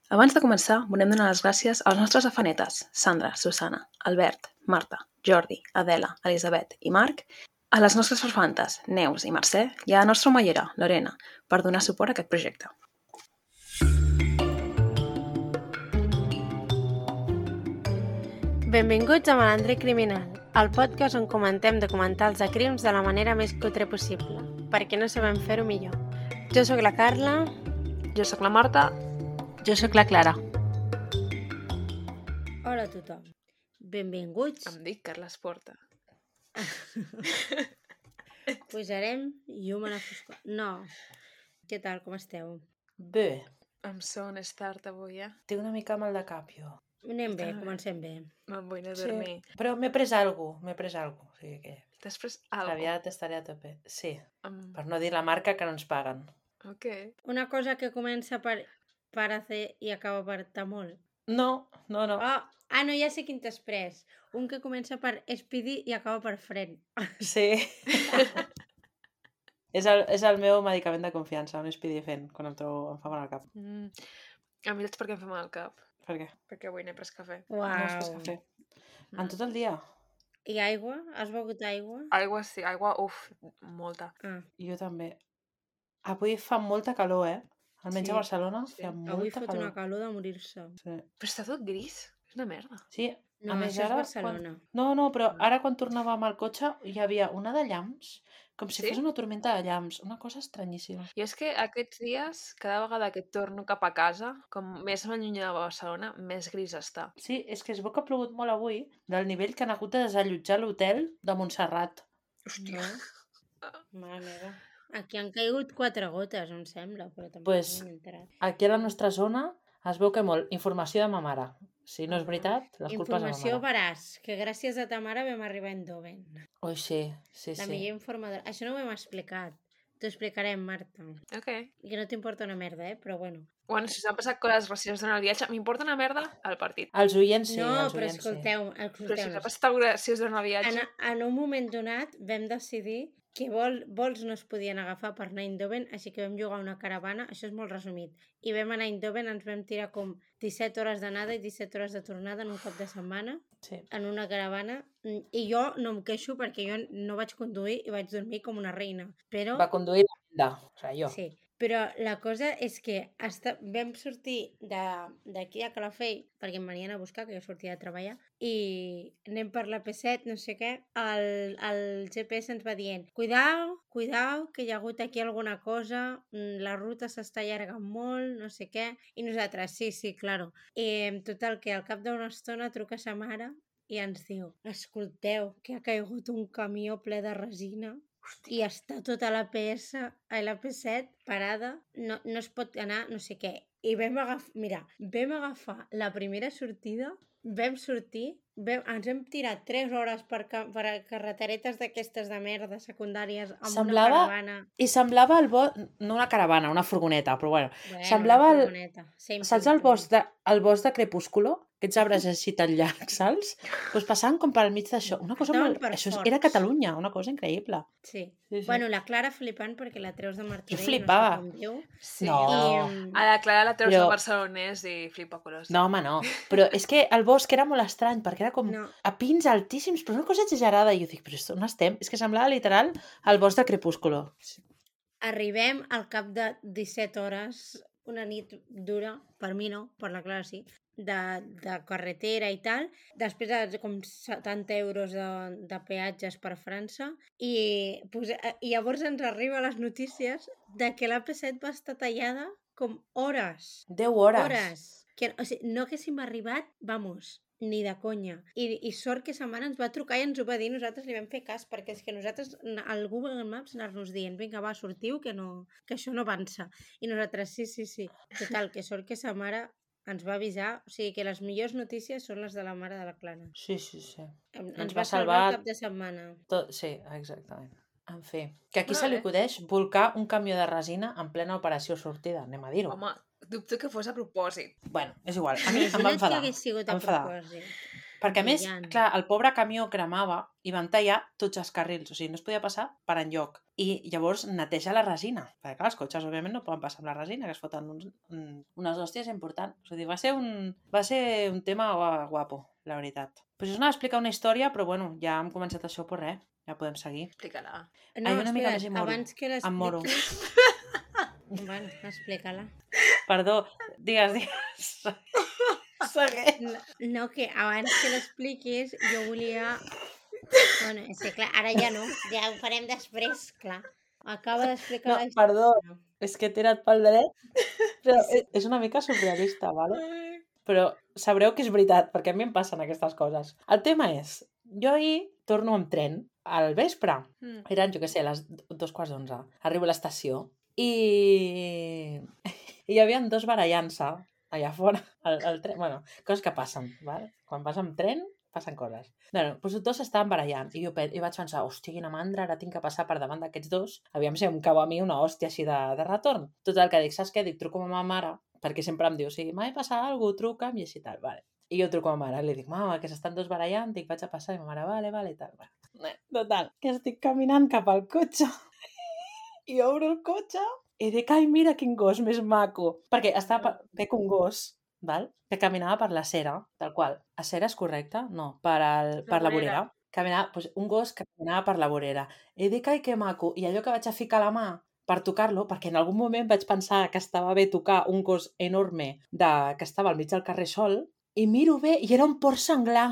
Abans de començar, volem donar les gràcies als nostres afanetes, Sandra, Susana, Albert, Marta, Jordi, Adela, Elisabet i Marc, a les nostres farfantes, Neus i Mercè, i a la nostra omellera, Lorena, per donar suport a aquest projecte. Benvinguts a Malandre Criminal, el podcast on comentem documentals de crims de la manera més cutre possible, perquè no sabem fer-ho millor. Jo sóc la Carla. Jo sóc la Marta. Jo sóc la Clara. Hola a tothom. Benvinguts. Em dic Carla Esporta. Posarem llum a la foscor. No. Què tal, com esteu? Bé. Em son és tard avui, Tinc una mica mal de cap, jo. Anem bé, comencem bé. Me'n vull anar a dormir. Sí, però m'he pres alguna cosa. O sigui que T'has pres alguna aviat estaré a tope. Sí, cosa? per no dir la marca que no ens paguen. Ok. Una cosa que comença per Parace i acaba per Tamol. No. No, ja sé quin t'has pres. Un que comença per Speedy i acaba per Fren. Sí. és el meu medicament de confiança, un Speedifen, quan em fa mal al cap. A mi saps per què em fa mal al cap? Per què? Perquè avui n'he pres cafè. No has pres cafè. En tot el dia? I aigua? Has begut aigua? Aigua, sí. Aigua, molta. Jo també. Avui fa molta calor, Almenys Sí, a Barcelona sí. fa molta Avui fot calor. una calor de morir-se. Sí. Però està tot gris. És una merda. Sí, No, a més això és ara... Barcelona. No, però ara quan tornàvem al cotxe hi havia una de llamps, com si Sí? fos una tormenta de llamps, una cosa estranyíssima. I és que aquests dies, cada vegada que torno cap a casa, com més m'allunya de Barcelona, més gris està. Sí, és que es veu que ha plogut molt avui, del nivell que han hagut de desallotjar l'hotel de Montserrat. Hòstia. Mare meva. Aquí han caigut 4 gotes, em sembla, però tampoc Pues, m'he enterat. Aquí a la nostra zona es veu que molt. Informació de ma mare. Si no és veritat, les culpes de ma Informació mare. veraç, que gràcies a ta mare vam arribar a Eindhoven. Oi, sí. La millor informadora. Això no ho hem explicat. T'ho explicarem, Marta. Ok. I que no t'importa una merda, però bueno. Bueno, si s'han passat coses gracioses durant el viatge, m'importa una merda el partit. Els oients sí, No, els però oients sí. Però si s'ha passat alguna cosa graciós durant el viatge... En un moment donat vam decidir que vols no es podien agafar per anar a Eindhoven, així que vam llogar una caravana, això és molt resumit, i vam anar a Eindhoven, ens vam tirar com 17 hores d'anada i 17 hores de tornada en un cap de setmana, Sí. en una caravana, i jo no em queixo perquè jo no vaig conduir i vaig dormir com una reina, però... Va conduir la Linda, o sigui, jo. Sí, però la cosa és que vam sortir d'aquí a Calafell, perquè em venien a buscar, que jo sortia de treballar, i anem per la P7, no sé què, el GPS ens va dient cuidao, que hi ha hagut aquí alguna cosa, la ruta s'està allargant molt, no sé què, i nosaltres, sí, claro. I total, que al cap d'una estona truca sa mare i ens diu, escolteu, que ha caigut un camió ple de resina i està tota la la P7 parada, no es pot anar, no sé què. I vam agafar la primera sortida, vam sortir, ens hem tirat 3 hores per carreteretes d'aquestes de merda secundàries amb una caravana. I semblava no una caravana, una furgoneta, però bueno. Semblava una furgoneta. Saps el bosc de Crepúsculo? Aquests arbres així tan llargs, saps? Doncs passaven com per al mig d'això. Una cosa això era Catalunya, una cosa increïble. Sí. Bueno, la Clara flipant perquè la treus de Martorell. Jo flipava. No sé com diu. Sí. No. A la Clara la treus de barcelonès i flipa colors. No, home, no. Però és que el bosc era molt estrany, perquè era com a pins altíssims, però una cosa exagerada. I jo dic, però on estem? És que semblava literal el bosc de Crepúsculo. Arribem al cap de 17 hores, una nit dura, per mi no, per la Clara sí, de carretera i tal, després de com 70 euros de peatges per França, i llavors ens arriba les notícies de que la P7 va estar tallada com hores. 10 hores. Hores. O sigui, no haguéssim arribat, ni de conya. I sort que sa mare ens va trucar i ens ho va dir, nosaltres li vam fer cas, perquè és que nosaltres al Google Maps anar-nos dient, vinga, va, sortiu, que això no avança. I nosaltres, sí. Total, que sort que sa mare ens va avisar, o sigui que les millors notícies són les de la mare de la Clara. Sí. Ens va salvar el cap de setmana. Sí, exactament. En fi, que aquí se li acudeix volcar un camió de resina en plena operació sortida, anem a dir-ho. Home, dubto que fos a propòsit. Bueno, és igual, a mi em va enfadar. Perquè a més, clar, el pobre camió cremava i van tallar tots els carrils, o sigui, no es podia passar per enlloc. i llavors neteja la resina. Perquè clar, els cotxes òbviament no poden passar amb la resina, que es foten unes hòsties importants. És a dir, va ser un tema guapo, la veritat. Pues us anava a explicar una història, però bueno, ja hem començat això, però res, ja podem seguir. Explica-la. No, una mica més i moro. abans que Em moro. l'expliquis... Bueno, explica-la. Perdó, digues. Segueix. No, que abans que l'expliquis jo volia... Bueno, és que clar, ara ja no, ja ho farem després, clar. Acaba d'explicar la història. Perdó, és que he tirat pel dret, però és una mica surrealista, ¿vale? Però sabreu que és veritat, perquè a mi em passen aquestes coses. El tema és, jo ahir torno amb tren al vespre. Eren, jo què sé, les 2:15. Arribo a l'estació i hi havia 2 barallant-se allà fora al tren. Bueno, coses que passen, ¿vale? Quan vas amb tren passen coses. Bueno, doncs tots 2 estaven barallant i jo vaig pensar, hòstia, quina mandra, ara tinc que passar per davant d'aquests 2. Aviam si em cau a mi una hòstia així de retorn. Total, que dic, saps què? Dic, truco a ma mare, perquè sempre em diu, si m'ha passat alguna cosa, truca'm i així tal, vale. I jo truco a ma mare, li dic, mama, que s'estan 2 barallant, dic, vaig a passar, i ma mare, vale, i tal. Total, que estic caminant cap al cotxe i obro el cotxe i dic, ai, mira quin gos més maco. Perquè veig un gos, val? Que caminava per la cera, tal qual. A cera és correcte? No, per la vorera. Caminava, doncs, un gos que caminava per la vorera. I dic, ai, que maco. I allò que vaig a ficar la mà per tocar-lo, perquè en algun moment vaig pensar que estava bé tocar un gos enorme que estava al mig del carrer sol, i miro bé, i era un porc senglar.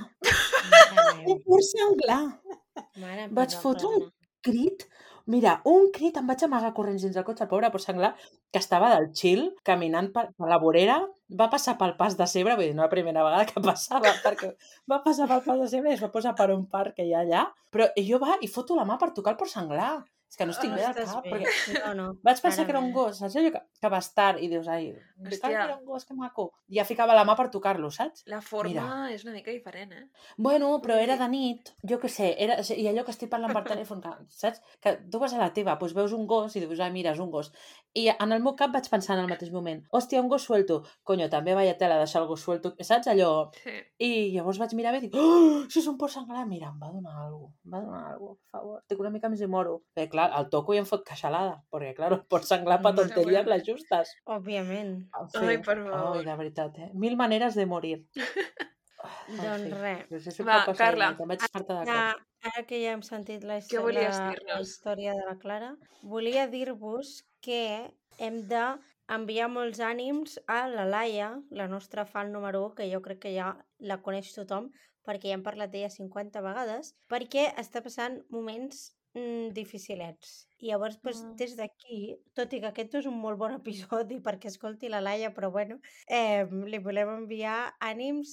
Un porc senglar. Vaig fotre un crit. Mira, un crit, em vaig amagar corrents dins del cotxe, el pobre porc senglar, que estava del chill, caminant per la vorera, va passar pel pas de Cebre, vull dir, no la primera vegada que passava, perquè va passar pel pas de Cebre i es va posar per un parc que hi ha allà, però jo i foto la mà per tocar el porc senglar. És que no estic bé del cap, perquè vaig pensar que era un gos, saps allò que va estar i dius, ai, era un gos, que maco. I ja ficava la mà per tocar-lo, saps? La forma és una mica diferent, eh? Bueno, però era de nit, jo què sé, i allò que estic parlant per telèfon, saps? Que tu vas a la teva, doncs veus un gos i dius, ai, mira, és un gos. I en el meu cap vaig pensar en el mateix moment, hòstia, un gos suelto. Coño, també vaya tela deixar el gos suelto, saps allò? Sí. I llavors vaig mirar bé i dic, oh, si és un porc senglar, mira, em va donar alguna cosa, per favor. Estic una mica més i moro. Bé, clar, el toco i em fot queixalada, perquè, clar, el porc senglar pa tonteries les justes. Òbviament. Sí. Ai, per favor. Ai, de veritat, 1000 maneres de morir. Doncs res. Va, Carla. Ara que ja hem sentit la història de la Clara, volia dir-vos que hem d'enviar molts ànims a la Laia, la nostra fan número 1, que jo crec que ja la coneix tothom, perquè ja hem parlat d'ella 50 vegades, perquè està passant moments dificilets. I llavors, des d'aquí, tot i que aquest és un molt bon episodi perquè escolti la Laia, però bueno, li volem enviar ànims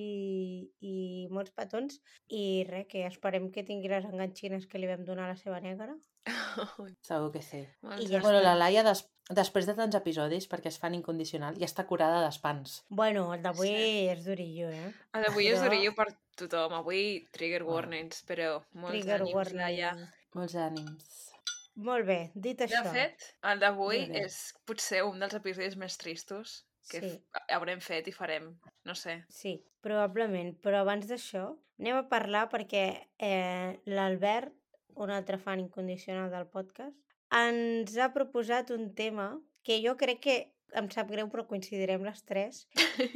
i molts petons i res, que esperem que tingui les enganxines que li vam donar a la seva negra. Segur que sí. Bueno, la Laia, després de tants episodis, perquè es fan incondicional, ja està curada d'espans. Bueno, el d'avui és durillo, eh? El d'avui és durillo per tothom. Avui trigger warnings, però molts ànims, Laia. Molts ànims. Molt bé, dit això. De fet, el d'avui és potser un dels episodis més tristos que haurem fet i farem, no sé. Sí, probablement, però abans d'això anem a parlar perquè l'Albert, un altre fan incondicional del podcast, ens ha proposat un tema que jo crec que em sap greu però coincidirem les tres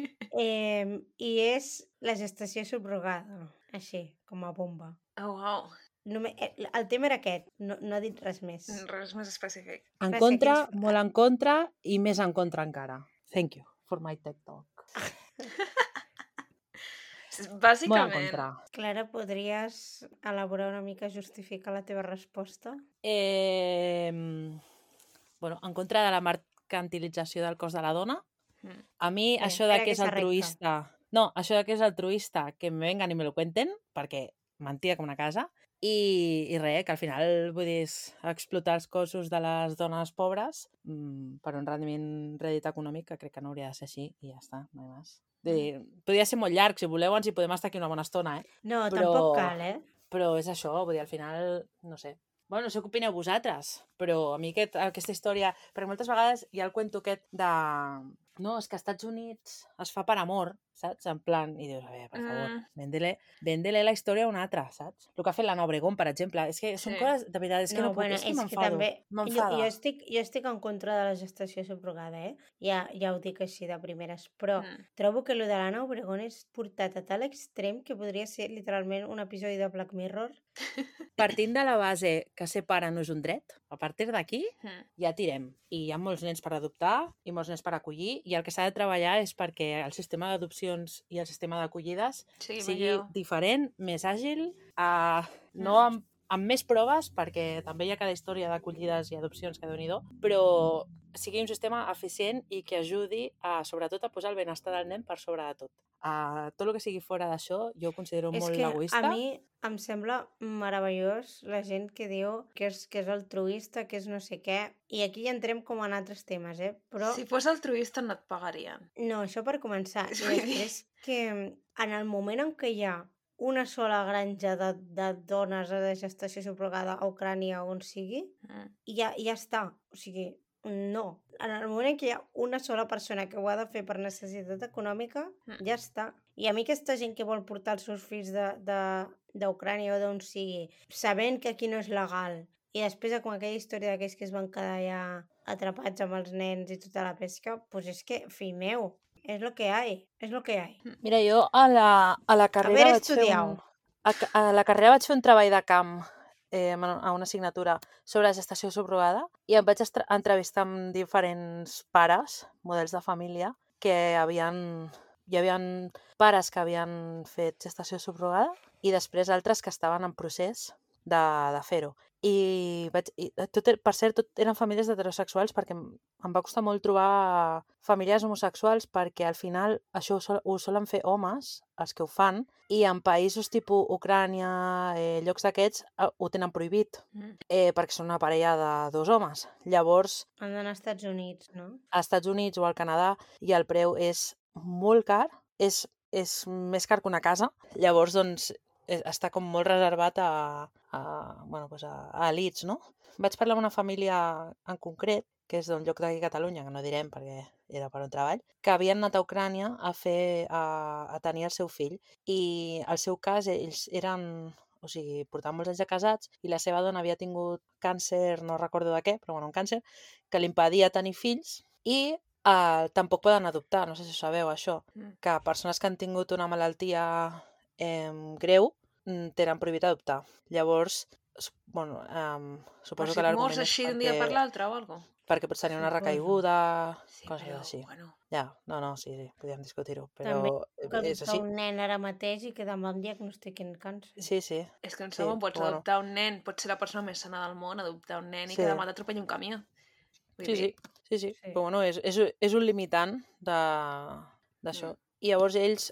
i és la gestació subrogada, així, com a bomba. Oh, wow. El tema era aquest, no ha dit res més. Res més específic. En contra, molt en contra i més en contra encara. Thank you for my TED Talk. Bàsicament. Clara, podries elaborar una mica, justificar la teva resposta? Bueno, en contra de la mercantilització del cos de la dona. A mi això de que és altruista... No, això de que és altruista, que me vengan i me lo cuenten, perquè mentida com una casa. I res, que al final, vull dir, explotar els cossos de les dones pobres per un rèdit econòmic, que crec que no hauria de ser així, i ja està, no hi més. Podria ser molt llarg, si voleu ens hi podem estar aquí una bona estona, No, tampoc cal, Però és això, vull dir, al final, no sé. Bueno, no sé què opineu vosaltres, però a mi aquesta història... Perquè moltes vegades hi ha el cuento aquest de no, és que als Estats Units es fa per amor, saps? En plan, i dius, a veure, per favor, véndele la història a una altra, saps? El que ha fet l'Anna Obregón, per exemple, és que són coses, de veritat, és que no puc, bueno, és que és que m'enfado, també... m'enfada. Jo estic en contra de la gestació subrogada, ja ho dic així de primeres, però trobo que lo de l'Anna Obregón és portat a tal extrem que podria ser literalment un episodi de Black Mirror. Partint de la base que ser pare no és un dret, a partir d'aquí ja tirem. I hi ha molts nens per adoptar i molts nens per acollir, i el que s'ha de treballar és perquè el sistema d'adopcions i el sistema d'acollides sigui diferent, més àgil, no amb més proves, perquè també hi ha cada història d'acollides i adopcions que déu-n'hi-do, però sigui un sistema eficient i que ajudi sobretot a posar el benestar del nen per sobre de tot. Tot el que sigui fora d'això jo ho considero molt egoista. És que a mi em sembla meravellós la gent que diu que és altruista, que és no sé què, i aquí ja entrem com en altres temes, però... Si fos altruista no et pagarien. No, això per començar. I després que en el moment en què hi ha una sola granja de dones de gestació subrogada a Ucrània o on sigui, ja està. O sigui, no. En el moment en què hi ha una sola persona que ho ha de fer per necessitat econòmica, ja està. I a mi aquesta gent que vol portar els seus fills d'Ucrània o d'on sigui, sabent que aquí no és legal, i després com aquella història d'aquells que es van quedar ja atrapats amb els nens i tota la pesca, doncs és que, fill meu, és lo que hay, és lo que hay. Mira, jo a la carrera vaig fer un treball de camp a una assignatura sobre gestació subrogada i em vaig entrevistar amb diferents pares, models de família, que hi havia pares que havien fet gestació subrogada i després altres que estaven en procés de fer-ho. I per cert, tot eren famílies heterosexuals, perquè em va costar molt trobar famílies homosexuals, perquè al final això ho solen fer homes, els que ho fan, i en països tipus Ucrània, llocs d'aquests, ho tenen prohibit, perquè són una parella de dos homes. Llavors... Han d'anar als Estats Units, no? Als Estats Units o al Canadà, i el preu és molt car, és més car que una casa. Llavors, doncs, està com molt reservat a elits, no? Vaig parlar amb una família en concret, que és d'un lloc d'aquí a Catalunya, que no direm perquè era per un treball, que havien anat a Ucrània a tenir el seu fill, i el seu cas, ells eren... O sigui, portaven molts anys de casats i la seva dona havia tingut càncer, no recordo de què, però bueno, un càncer, que li impedia tenir fills, i tampoc poden adoptar, no sé si ho sabeu, això, que persones que han tingut una malaltia greu tenen prohibit adoptar. Llavors, bueno, suposo que l'argument és així d'un dia per l'altre o alguna cosa? Perquè pots tenir una recaiguda, sí, coses però, així. Bueno. Ja, sí, podríem discutir-ho, però també és així. un nen ara mateix i que demà em diagnostiquin càncer. Sí. És que en segon pots adoptar un nen, pots ser la persona més sana del món, adoptar un nen i que demà t'atropelli un camió. Sí. Però bueno, és un limitant d'això. I llavors ells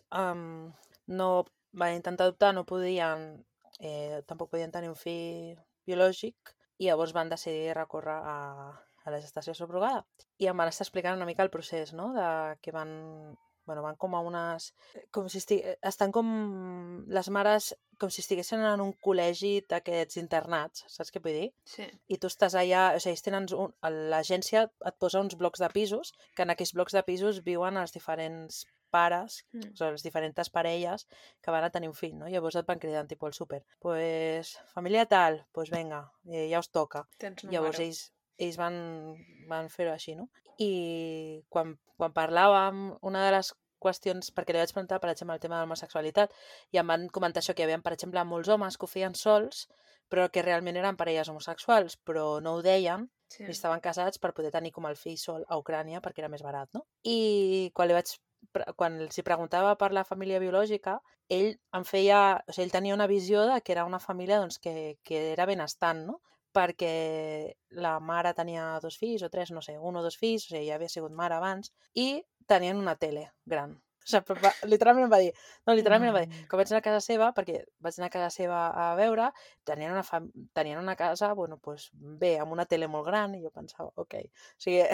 no van intentar adoptar, no podien, tampoc podien tenir un fill biològic, i llavors van decidir recórrer a la gestació subrogada. I em van estar explicant una mica el procés, no? Que van com a unes... estan com les mares com si estiguessin en un col·legi d'aquests internats, saps què vull dir? Sí. I tu estàs allà, o sigui, ells tenen l'agència et posa uns blocs de pisos, que en aquells blocs de pisos viuen els diferents pares, o sigui, les diferents parelles que van a tenir un fill, no? Llavors et van cridant, tipus al súper. Pues, família tal, pues venga, ja us toca. Llavors ells van fer-ho així, no? I quan parlàvem, una de les qüestions, perquè li vaig preguntar, per exemple, el tema de l'homosexualitat, i em van comentar això, que hi havia, per exemple, molts homes que ho feien sols, però que realment eren parelles homosexuals, però no ho deien, i estaven casats per poder tenir com el fill sol a Ucrània, perquè era més barat, no? I quan els preguntava per la família biològica, ell ell tenia una visió de que era una família doncs, que era benestant, no? Perquè la mare tenia 2 fills o 3, no sé, 1 o 2 fills, o sigui, ja havia sigut mare abans, i tenien una tele gran. O sigui, literalment em va dir, que vaig anar a casa seva, perquè vaig anar a casa seva a veure, tenien una casa, bueno, doncs bé, amb una tele molt gran, i jo pensava, ok. O sigui,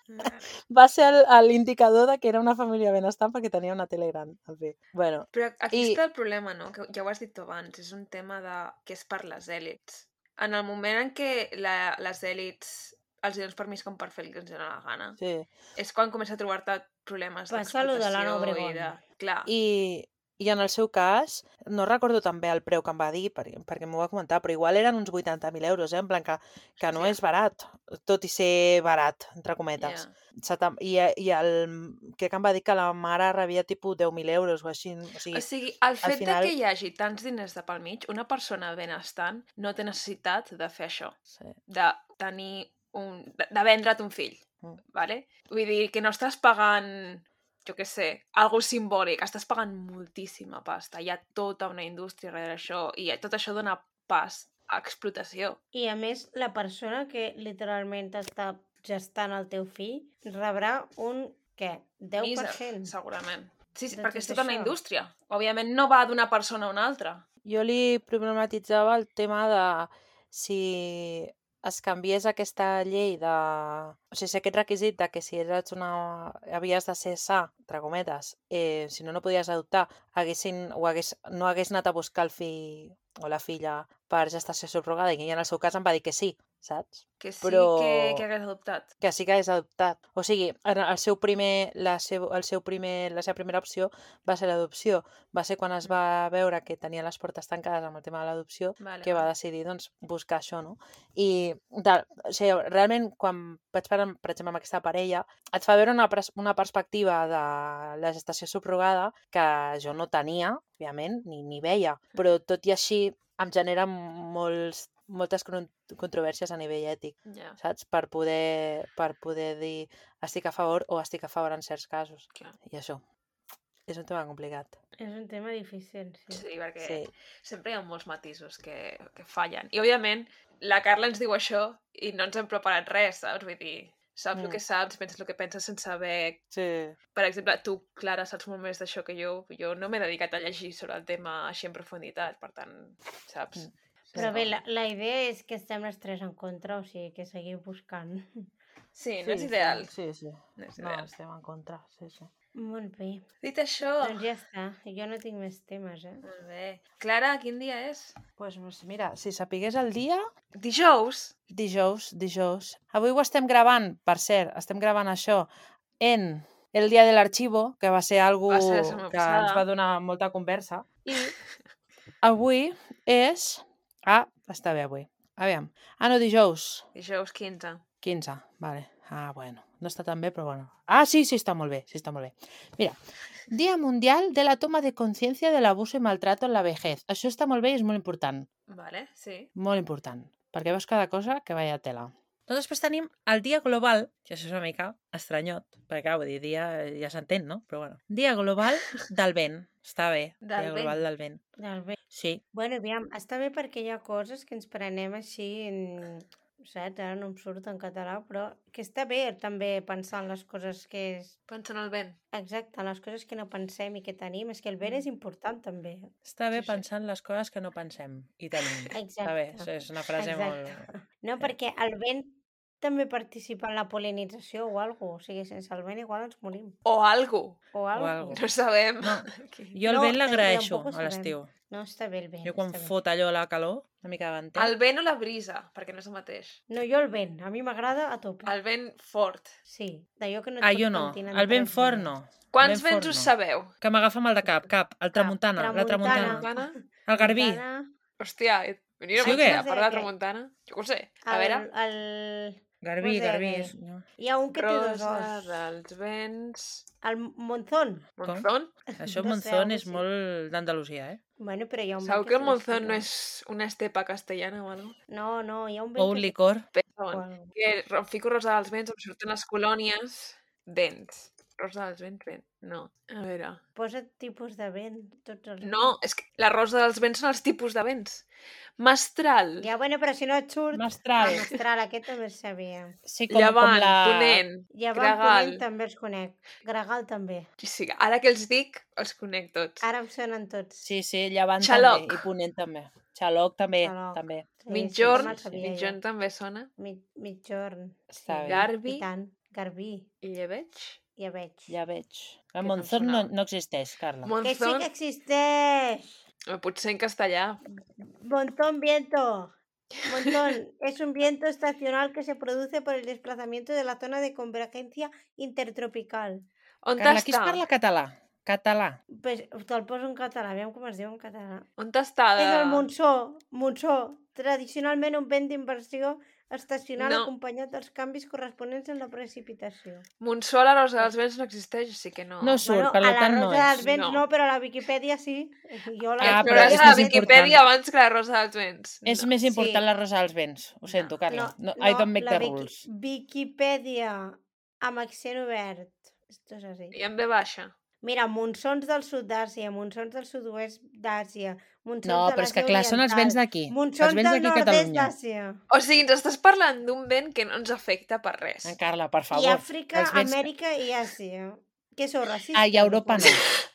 va ser l'indicador de que era una família benestant perquè tenia una tele gran, en fi. Bueno, però aquí està el problema, no? Que ja ho has dit tu abans, és un tema que és per les èlits. En el moment en què les èlits els donen permís com per fer el que ens dona la gana, és quan comença a trobar-te problemes Passa lo de l'Anna d'explotació i Obregón. de... Clar. I en el seu cas, no recordo tan bé el preu que em va dir, perquè m'ho va comentar, però igual eren uns 80.000 euros, en plan que no Hòstia. és barat, tot i ser barat, entre cometes. Ja. I crec que em va dir que la mare rebia tipus 10.000 euros o així. O O sigui, sigui, el fet final... de que hi hagi tants diners de pel mig, una persona benestant no té necessitat de fer això, sí. de tenir de vendre't un fill, vale? Vull dir que no estàs pagant, jo què sé, algo simbòlic, estàs pagant moltíssima pasta, hi ha tota una indústria darrere això i tot això dona pas a explotació. I a més, la persona que literalment està gestant el teu fill rebrà un, què, 10%? Míser, segurament. Sí, de perquè és tot tota una això. indústria. Òbviament no va d'una persona a una altra. Jo li problematitzava el tema de si es canviés aquesta llei de... O sigui, si aquest requisit de que si eres havies de ser sa, entre cometes, si no podies adoptar, no hagués anat a buscar el fill o la filla per gestació subrogada, i en el seu cas em va dir que sí, saps? Que sí Però... que hagués adoptat. Que sí que hagués adoptat. O sigui, la seva primera opció va ser l'adopció. Va ser quan es va veure que tenia les portes tancades amb el tema de l'adopció que va decidir, doncs, buscar això, no? I, o sigui, realment, quan vaig parlar, per exemple, amb aquesta parella, et fa veure una perspectiva de la gestació subrogada que jo no tenia, òbviament, ni veia. Però tot i així em genera moltes controvèrsies a nivell ètic, saps? Per poder dir estic a favor o estic a favor en certs casos. Clar. I això és un tema complicat. És un tema difícil, sí. Sí, perquè sempre hi ha molts matisos que fallen. I, òbviament, la Carla ens diu això i no ens hem preparat res, saps? Vull dir, saps el que saps, penses el que penses sense saber... Sí. Per exemple, tu, Clara, saps molt més d'això que jo. Jo no m'he dedicat a llegir sobre el tema així en profunditat, per tant, saps? Però bé, la idea és que estem les tres en contra, o sigui, que seguiu buscant. Sí, no és ideal. Sí. No és No, ideal. estem en contra, sí. Molt bé. Dit això... Doncs ja està. Jo no tinc més temes, Molt bé. Clara, quin dia és? Pues mira, si sapigués el dia... Dijous? Dijous. Avui ho estem gravant, per cert, estem gravant això en el dia de l'arxivo, que va ser algo que ens va donar molta conversa. I avui és... està bé avui. Aviam. No, dijous. Dijous 15. 15, vale. Bueno. No està tan bé, però bueno. Sí, està molt bé. Mira, Día Mundial de la Toma de Conciencia del Abuso y Maltrato en la Vejez. Això està molt bé i és molt important. Vale, sí. Molt important. Perquè veus cada cosa que vaya tela. Doncs després tenim el Dia Global, que això és una mica estranyot, perquè clar, vull dir, dia ja s'entén, no? Però bueno. Dia Global del Vent. Està bé. Dia Global del Vent. Del vent. Sí. Bueno, aviam, està bé perquè hi ha coses que ens prenem així saps? Ara no em surt en català, però que està bé també pensar en les coses que... Pensar en el vent. Exacte, les coses que no pensem i que tenim. És que el vent és important també. Està bé pensar en les coses que no pensem i tenim. Exacte. Està bé, és una frase molt... No, perquè el vent també participa en la polinització o alguna cosa. O sigui, sense el vent igual ens morim. O algo. No sabem. No. Jo el vent l'agraeixo a l'estiu. No, està bé el vent. Jo quan fot allò la calor, una mica de venter. El vent o la brisa, perquè no és el mateix. No, jo el vent. A mi m'agrada a tope. El vent fort. Sí, d'allò que no et pots jo no. El vent fort no. Quants vents us sabeu? Que m'agafa mal de cap. El tramuntana. La tramuntana. El garbí. Hòstia, venia sí o què? A part de la tramuntana. Jo ho sé. A veure. Garbí. Hi ha un que té dos Rosa os. dels vents... El monzón. Monzón? Això monzón és molt d'Andalusia, Bueno, però hi ha un Sabeu que el monzón no és una estepa castellana o alguna cosa? No, hi ha un vent... O un licor. Que fico rosa dels vents, em surten les colònies, vents. Rosa dels vents, vent. No, a veure... Posa tipus de vent, tots els... No, és que la rosa dels vents són els tipus de vents. Mestral. Ja, bueno, però si no et surt... Mestral. Mestral, aquest també el sabia. Sí, Llevant, Ponent, Llevant, Ponent també els conec. Gregal també. Sí, ara que els dic, els conec tots. Ara em sonen tots. Sí, Llevant també i Ponent també. Xaloc també. Sí, Mitjorn també sona. Mitjorn. Està bé. Garbi. I tant. Garbí. I lleveig. Lleveig. El monzón no existeix, Carla. Que sí que existeix! Potser en castellà. Montón viento. Montón es un viento estacional que se produce por el desplazamiento de la zona de convergencia intertropical. On Carla, qui es està? parla català? Català. Pues te'l poso en català, aviam com es diu en català. On està? És el monsó, tradicionalment un vent d'inversió estacional No. acompanyat dels canvis corresponents en la precipitació. Monsó a la Rosa dels Vents no existeix, així que no. No surt, per a la tant no Rosa és. dels Vents No. no, però a la Viquipèdia sí. Jo la Ah, Et però veuràs és a la més Viquipèdia important. abans que la Rosa dels Vents. És No. més important Sí. la Rosa dels Vents. Ho sento, Carla. No, I don't make the rules. Viquipèdia amb accent obert. Esto és així. I en ve baixa. Mira, monsons del sud d'Àsia, monsons del sud-oest d'Àsia, monsons No, de però és que l'Àsia clar, són els vents oriental, d'aquí. Els monsons vents del d'aquí a nord-est Catalunya. d'Àsia. O sigui, ens estàs parlant d'un vent que no ens afecta per res. Carla, per favor. I Àfrica, els vents- Amèrica i Àsia. Què sou, racistes? Ah, i a Europa no.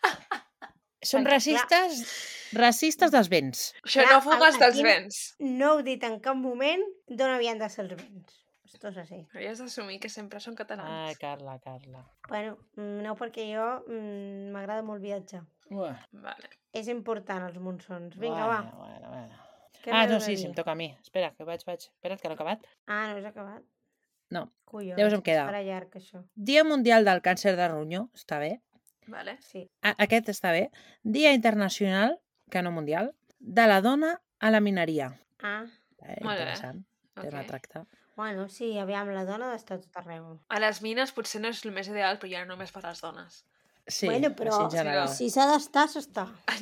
Som Perquè, clar, racistes dels vents. Xenòfobes dels aquí no- vents. No heu dit en cap moment d'on havien de ser els vents. Esto és així. Havies d'assumir que sempre són catalans. Ai, Carla. Bueno, no perquè jo m'agrada molt viatjar. Vale. És important els monsons. Vinga, va. Bueno. Què Ah, m'has no, de sí, dir? em toca a mi. Espera, que vaig. Espera't, que no he acabat. Ah, no has acabat? No. Collons, Llavors em queda. farà llarg, això. Dia Mundial del Càncer de Ronyó, està bé. Vale. Sí. Aquest està bé. Dia Internacional, que no mundial, de la dona a la mineria. Ah, Molt bé. Interessant. Tema a Ok. tractar. bueno, sí, aviam, la dona ha d'estar a tot arreu. A les mines potser no és el més ideal, però ja només per les dones. Sí, Bueno, però així en general. Si s'ha d'estar, s'està.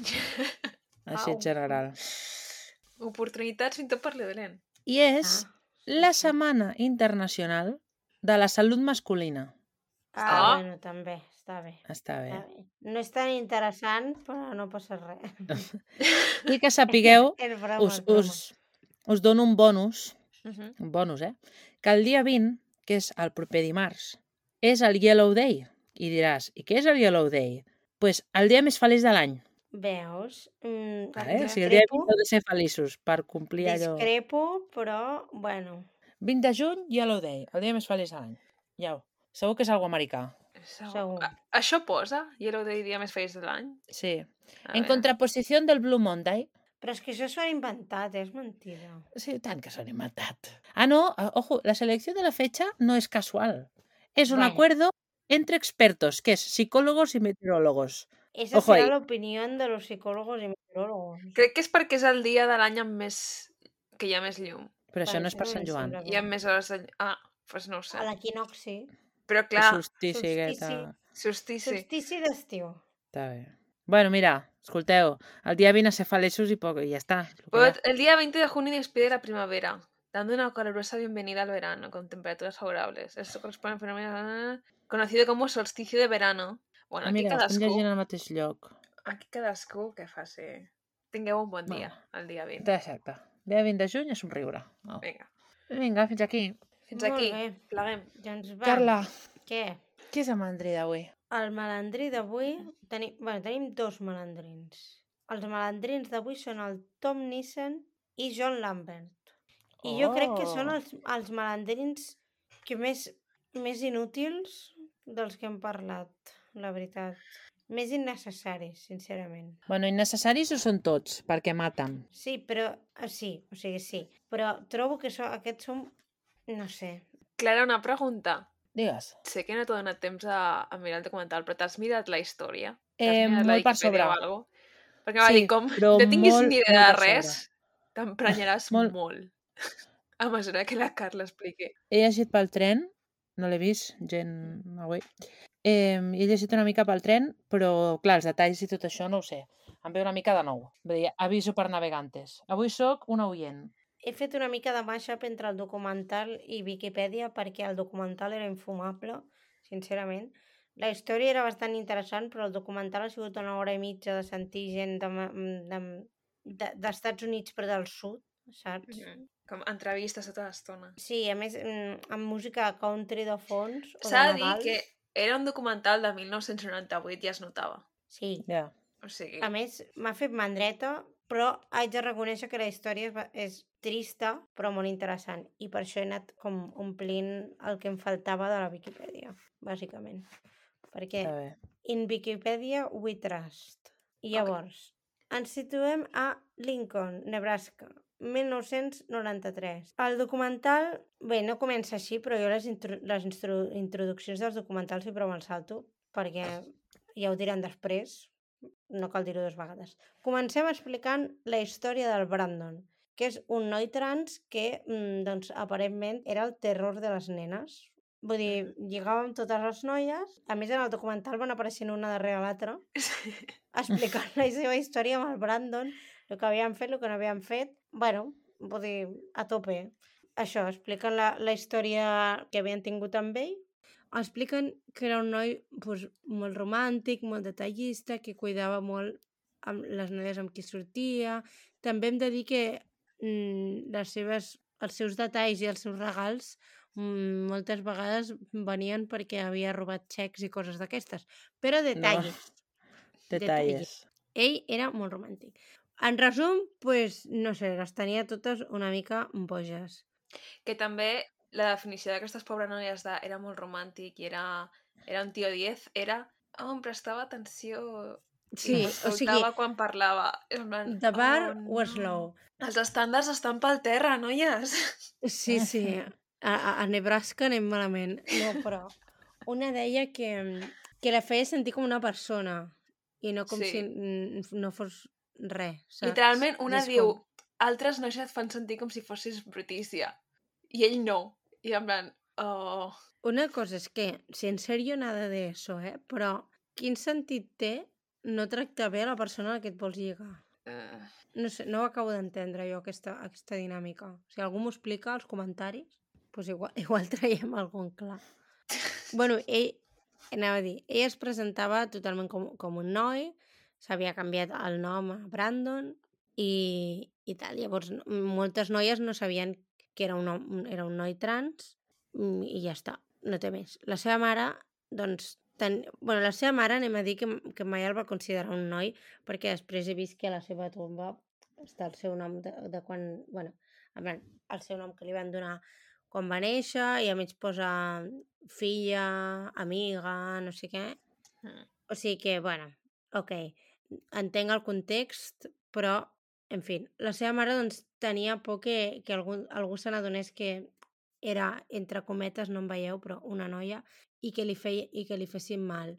Així en general. Oportunitats fins i tot per l'Evelyn. I és la Setmana Internacional de la Salut Masculina. Ah. Bueno, també, està bé. Està bé. Està bé. No és tan interessant, però no passa res. I que sapigueu, És broma, us, és broma. us dono un bonus, Mhm. que el dia 20, que és el proper dimarts, és el Yellow Day. I diràs, i què és el Yellow Day? Doncs pues, el dia més feliç de l'any. Veus? Vale? O sigui, el dia 20 heu de ser feliços per complir allò. Discrepo, però, bueno. 20 de juny, Yellow Day, el dia més feliç de l'any. Ja ho. Segur que és algo americà. Segur. Això posa? Yellow Day, dia més feliç de l'any? Sí. A En veure. contraposició del Blue Monday. Però és que això s'ho han inventat, és mentida. Sí, tant que s'han inventat. Ah, no, ojo, la selección de la fecha no es casual. Es un Bueno. acuerdo entre expertos, que es psicólogos y meteorólogos. Esa Ojo serà ahí. l'opinió de los psicólogos i meteorólogos. Crec que és perquè és el dia de l'any amb més... que hi ha més llum. Però això no és per Això Sant em Joan. sembla Hi ha més hores de... Ah, doncs no ho sé. A l'equinoxi. Però El clar, solstici aquest. solstici. Solstici d'estiu. Està bé. Bueno, mira, escolteu, el dia 20 a ser feliços y poco, y ya está. Es lo que Pues, hay. el día 20 de junio despide la primavera, dando una calurosa bienvenida al verano, con temperaturas favorables. Esto corresponde al fenómeno conocido como solsticio de verano. Bueno, Ah, aquí mira, estem llegint cadascú, al mateix lloc. aquí cadascú que faci... Tingueu un bon dia, el dia 20. Exacte. Dia 20 de juny a somriure. Oh. Vinga, Vinga, fins aquí. fins Molt aquí. bé. Pleguem. Ja ens va. Carla, Què? qui és el mandri d'avui? El malandrí d'avui... tenim dos malandrins. Els malandrins d'avui són el Tom Nissen i John Lambert. I jo crec que són els malandrins que més inútils dels que hem parlat, la veritat. Més innecessaris, sincerament. Bueno, innecessaris ho són tots, perquè maten. Sí, però... sí, o sigui, sí. Però trobo que aquests són... No sé. Clara, una pregunta. Digues. Sé que no t'ha donat temps a mirar el documental, però t'has mirat la història? T'has mirat la Molt per Wikipedia sobre. o alguna cosa? Perquè va Sí, dir, com però no tinguis molt, ni molt idea de per sobre. res, t'emprenyaràs Molt. molt. A mesura que la Carla expliqui. He llegit pel tren, no l'he vist, gent avui. He llegit una mica pel tren, però, clar, els detalls i tot això no ho sé. Em ve una mica de nou. Vull dir, aviso per navegantes. Avui sóc una oient. He fet una mica de mashup entre el documental i Viquipèdia perquè el documental era infumable, sincerament. La història era bastant interessant, però el documental ha sigut 1 hora i mitja de sentir gent d'Estats Units però del sud, saps? Com entrevistes tota l'estona. Sí, a més, amb música country de fons o S'ha de de dir Nadal. que era un documental de 1998 i ja es notava. Sí, Ja. O sigui, a més, m'ha fet mandreta, però haig de reconèixer que la història és trista, però molt interessant. I per això he anat com omplint el que em faltava de la Viquipèdia, bàsicament. Perquè Està bé. in Wikipedia we trust. I llavors, ens situem a Lincoln, Nebraska, 1993. El documental, bé, no comença així, però jo les introduccions dels documentals sempre me'l salto, perquè ja ho diran després, no cal dir-ho dues vegades. Comencem explicant la història del Brandon, que és un noi trans que, doncs, aparentment era el terror de les nenes. Vull dir, lligava amb totes les noies. A més, en el documental van apareixent una darrere l'altra, explicant la seva història amb el Brandon, el que havien fet, el que no havien fet. Bueno, vull dir, a tope. Això, expliquen la història que havien tingut amb ell. Expliquen que era un noi doncs, molt romàntic, molt detallista, que cuidava molt amb les noies amb qui sortia. També hem de dir que els seus detalls i els seus regals moltes vegades venien perquè havia robat xecs i coses d'aquestes. Però detalls. Detalles. Ell era molt romàntic. En resum, pues, no sé, les tenia totes una mica boges. Que també la definició d'aquestes pobres noies de era molt romàntic i era un tio 10 era em prestava atenció Sí, i m'escoltava quan parlava. En plan, the bar no. was low. Els estàndards estan pel terra, noies. Sí. A Nebraska anem malament. No, però una deia que la feia sentir com una persona i no com si no fos res, saps? Literalment, una diu altres noies et fan sentir com si fossis brutícia. I ell no. I en plan, oh... Una cosa és que, si en sèrio nada de eso, però quin sentit té no tractar bé a la persona a la que et vols lligar? No sé, no ho acabo d'entendre jo, aquesta dinàmica. Si algú m'ho explica als comentaris, doncs igual traiem algun clar. Bueno, ell es presentava totalment com un noi, s'havia canviat el nom a Brandon i tal. Llavors, moltes noies no sabien que era un noi trans i ja està, no té més. La seva mare, doncs, la seva mare anem a dir que mai el va considerar un noi, perquè després he vist que a la seva tomba està el seu nom de quan... Bueno, el seu nom que li van donar quan va néixer i a més posa filla, amiga, no sé què. O sigui que, bueno, ok, entenc el context, però, en fi, la seva mare doncs tenia por que algú se n'adonés que era, entre cometes, no em veieu, però una noia, i que li fessin mal.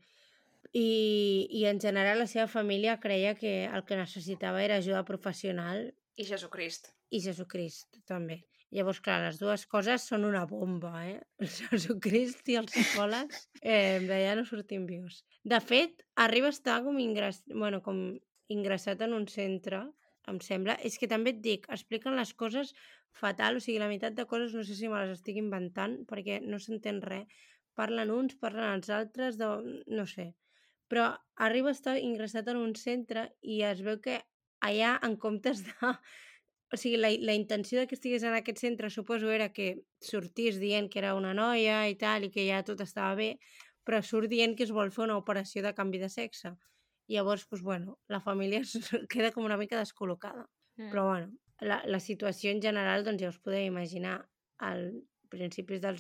I en general la seva família creia que el que necessitava era ajuda professional. I Jesucrist. I Jesucrist, també. Llavors, clar, les dues coses són una bomba, El Jesucrist i els psicòlegs d'allà no sortim vius. De fet, arriba a estar com ingressat en un centre, em sembla. És que també et dic, expliquen les coses fatal, o sigui, la meitat de coses no sé si me les estic inventant, perquè no s'entén res. Parlen uns, parlen els altres, no sé. Però arriba a estar ingressat en un centre i es veu que allà, en comptes de... O sigui, la intenció que estigués en aquest centre, suposo, era que sortís dient que era una noia i tal, i que ja tot estava bé, però surt dient que es vol fer una operació de canvi de sexe. Llavors, doncs, bueno, la família queda com una mica descol·locada. Però, bueno, la situació en general, doncs ja us podeu imaginar, al principis dels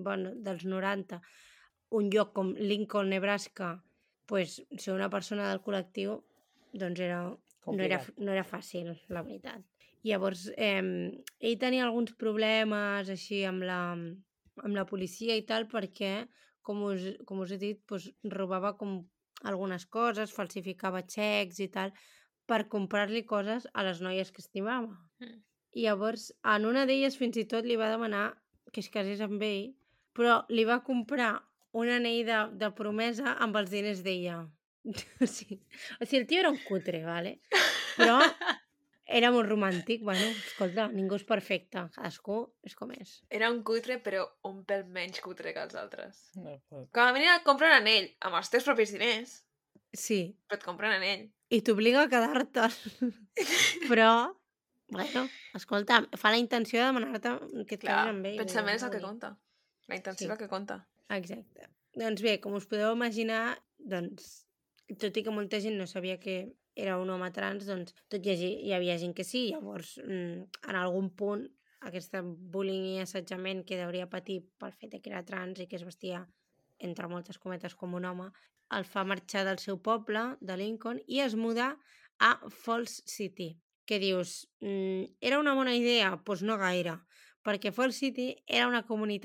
90, un lloc com Lincoln, Nebraska, pues, ser una persona del col·lectiu, doncs no era fàcil, la veritat. Llavors, ell tenia alguns problemes així amb la policia i tal, perquè, com us he dit, doncs, robava com algunes coses, falsificava xecs i tal, per comprar-li coses a les noies que estimava. Llavors, en una d'elles fins i tot li va demanar que es casés amb ell, però li va comprar un anell de promesa amb els diners d'ella. O sigui, el tio era un cutre, ¿vale? Però era molt romàntic. Bueno, escolta, ningú és perfecte. Cadascú és com és. Era un cutre, però un pèl menys cutre que els altres. No, Com a mínim et compren anell, amb els teus propis diners. Sí. Però et compren anell. I t'obliga a quedar-te'l. Però, bueno, escolta, fa la intenció de demanar-te que et quedis amb ell. Pensament és el que compta. La intenció és el que compta. Exacte. Doncs bé, com us podeu imaginar, doncs, tot i que molta gent no sabia que era un home trans, doncs tot hi havia gent que sí. Llavors, en algun punt, aquest bullying i assetjament que hauria patir pel fet que era trans i que es vestia, entre moltes cometes, com un home, el fa marxar del seu poble, de Lincoln, i es muda a Falls City. Que dius, era una bona idea? Doncs no gaire, perquè Falls City era una comunitat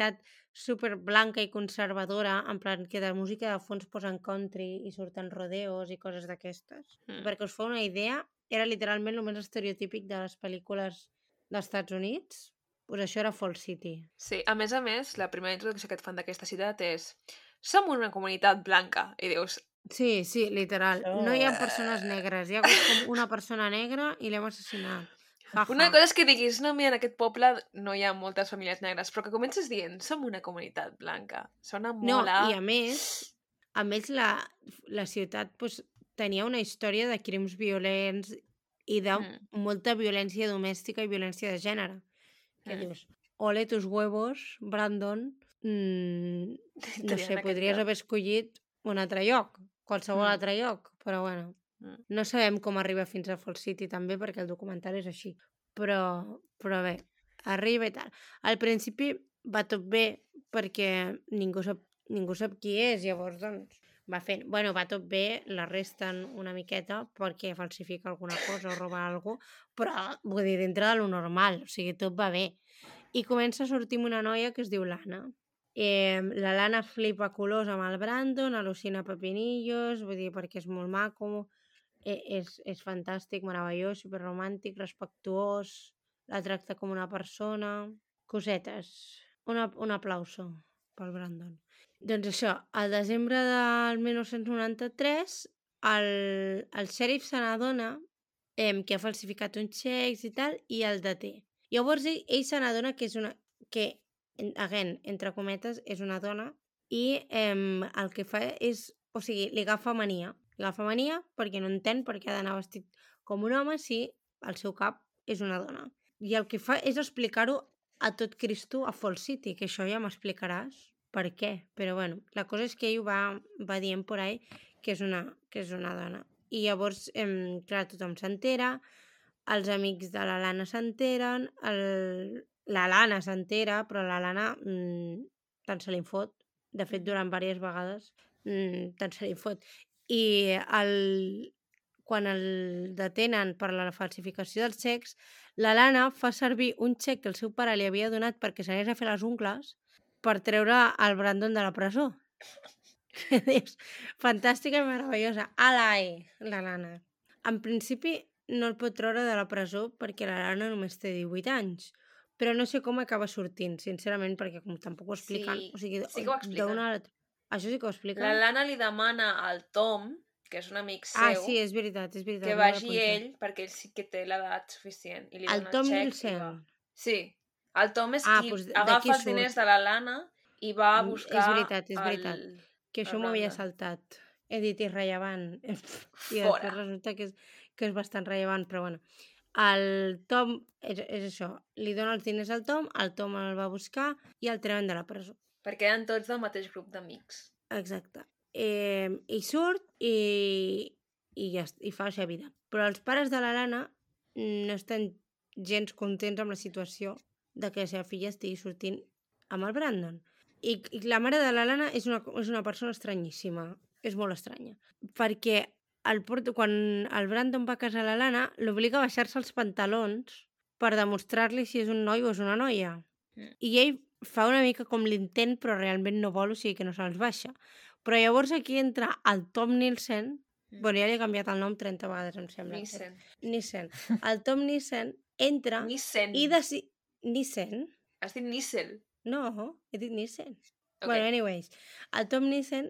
super blanca i conservadora, en plan que de música de fons posen country i surten rodeos i coses d'aquestes. Perquè us feu una idea, era literalment el més estereotípic de les pel·lícules dels Estats Units, doncs això era Fall City. Sí, a més, la primera introducció que et fan d'aquesta ciutat és som una comunitat blanca, i dius... Sí, literal. No hi ha persones negres, hi ha hagut com una persona negra i l'hem assassinat. Una cosa és que diguis, no, mira, en aquest poble no hi ha moltes famílies negres, però que comences dient, som una comunitat blanca. Sona molt i a més la ciutat pues, tenia una història de crims violents i de molta violència domèstica i violència de gènere. Que dius, ole tus huevos, Brandon, no sé, podries haver escollit un altre lloc, qualsevol altre lloc, però bueno. No sabem com arriba fins a Fall City també, perquè el documental és així. Però bé, arriba i tal. Al principi va tot bé perquè ningú sap qui és, llavors doncs va fent... Bueno, va tot bé, l'arresten una miqueta perquè falsifica alguna cosa o roba alguna cosa, però vull dir, dintre de lo normal, o sigui, tot va bé. I comença a sortir una noia que es diu Lana. La Lana flipa colors amb el Brandon, al·lucina pepinillos, vull dir, perquè és molt maco, és fantàstic, meravellós, superromàntic, respectuós, la tracta com una persona... Cosetes. Un aplauso pel Brandon. Doncs això, al desembre del 1993, el xèrif se n'adona que ha falsificat uns xecs i tal, i el deté. Llavors ell se n'adona que és una... que, again, entre cometes, és una dona, i el que fa és... O sigui, li agafa mania. Agafa mania perquè no entén per què ha d'anar vestit com un home si el seu cap és una dona. I el que fa és explicar-ho a tot Cristo a Fall City, que això ja m'explicaràs per què. Però bueno, la cosa és que ell va dient por ahí que és una dona. I llavors, clar, tothom s'entera, els amics de la Lana s'enteren, la Lana s'entera, però la Lana tant se li fot. De fet, durant diverses vegades tant se li fot. I quan el detenen per la falsificació dels xecs, la Lana fa servir un xec que el seu pare li havia donat perquè s'anés a fer les ungles per treure el Brandon de la presó. Dius, fantàstica i meravellosa. Alai, la Lana. En principi no el pot treure de la presó perquè la Lana només té 18 anys. Però no sé com acaba sortint, sincerament, perquè com tampoc ho expliquen... Sí, o sigui, sí que ho expliquen. Això sí que ho expliquen? La Lana li demana al Tom, que és un amic seu... Ah, sí, és veritat. Que vagi ell, perquè ell sí que té l'edat suficient. I li el dona Tom xec Nielsen. i va. Sí. El Tom és qui doncs agafa els diners de la Lana i va a buscar... És veritat. Que això m'ho havia saltat. He dit irrellevant. I després resulta que és bastant rellevant, però bueno. El Tom, és això, li dona els diners al Tom, el Tom el va buscar i el treuen de la presó. Perquè eren tots del mateix grup d'amics. Exacte. I surt i fa la seva vida. Però els pares de la Lana no estan gens contents amb la situació de que la seva filla estigui sortint amb el Brandon. I la mare de la Lana és una persona estranyíssima. És molt estranya. Perquè quan el Brandon va casar la Lana, l'obliga a baixar-se els pantalons per demostrar-li si és un noi o és una noia. I ell fa una mica com l'intent, però realment no vol, o sigui que no se'ls baixa. Però llavors aquí entra el Tom Nielsen, bueno, ja li he canviat el nom 30 vegades, em sembla. Nielsen. El Tom Nielsen entra i Nielsen? Has dit Nielsen? No, he dit Nielsen. Okay. Bueno, anyways, el Tom Nielsen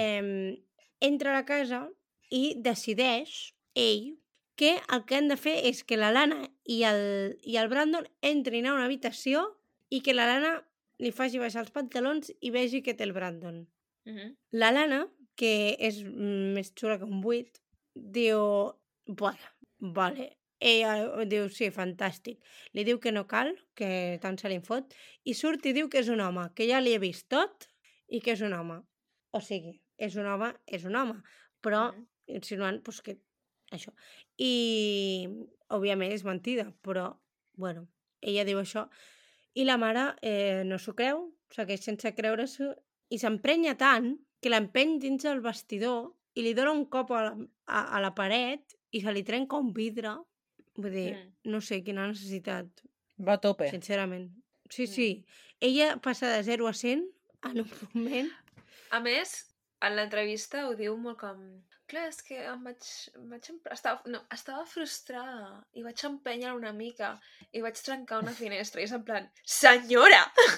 entra a la casa i decideix, ell, que el que han de fer és que la Lana i el Brandon entrin a una habitació i que la Lana li faci baixar els pantalons i vegi que té el Brandon. La Lana, que és més xula que un buit, diu, bueno, vale. Ella diu, sí, fantàstic. Li diu que no cal, que tant se li fot, i surt i diu que és un home, que ja li he vist tot i que és un home. O sigui, és un home, però insinuant pues, que això. I, òbviament, és mentida, però, bueno, ella diu això. I la mare no s'ho creu, segueix sense creure-s'ho, i s'emprenya tant que l'empeny dins el vestidor i li dona un cop a la paret i se li trenca un vidre. Vull dir, no sé, quina necessitat. Va a tope. Sincerament. Sí. ella passa de 0 a 100 en un moment. A més, en l'entrevista ho diu molt com... Clar, és que estava frustrada i vaig empènyer una mica i vaig trencar una finestra i és en plan, senyora!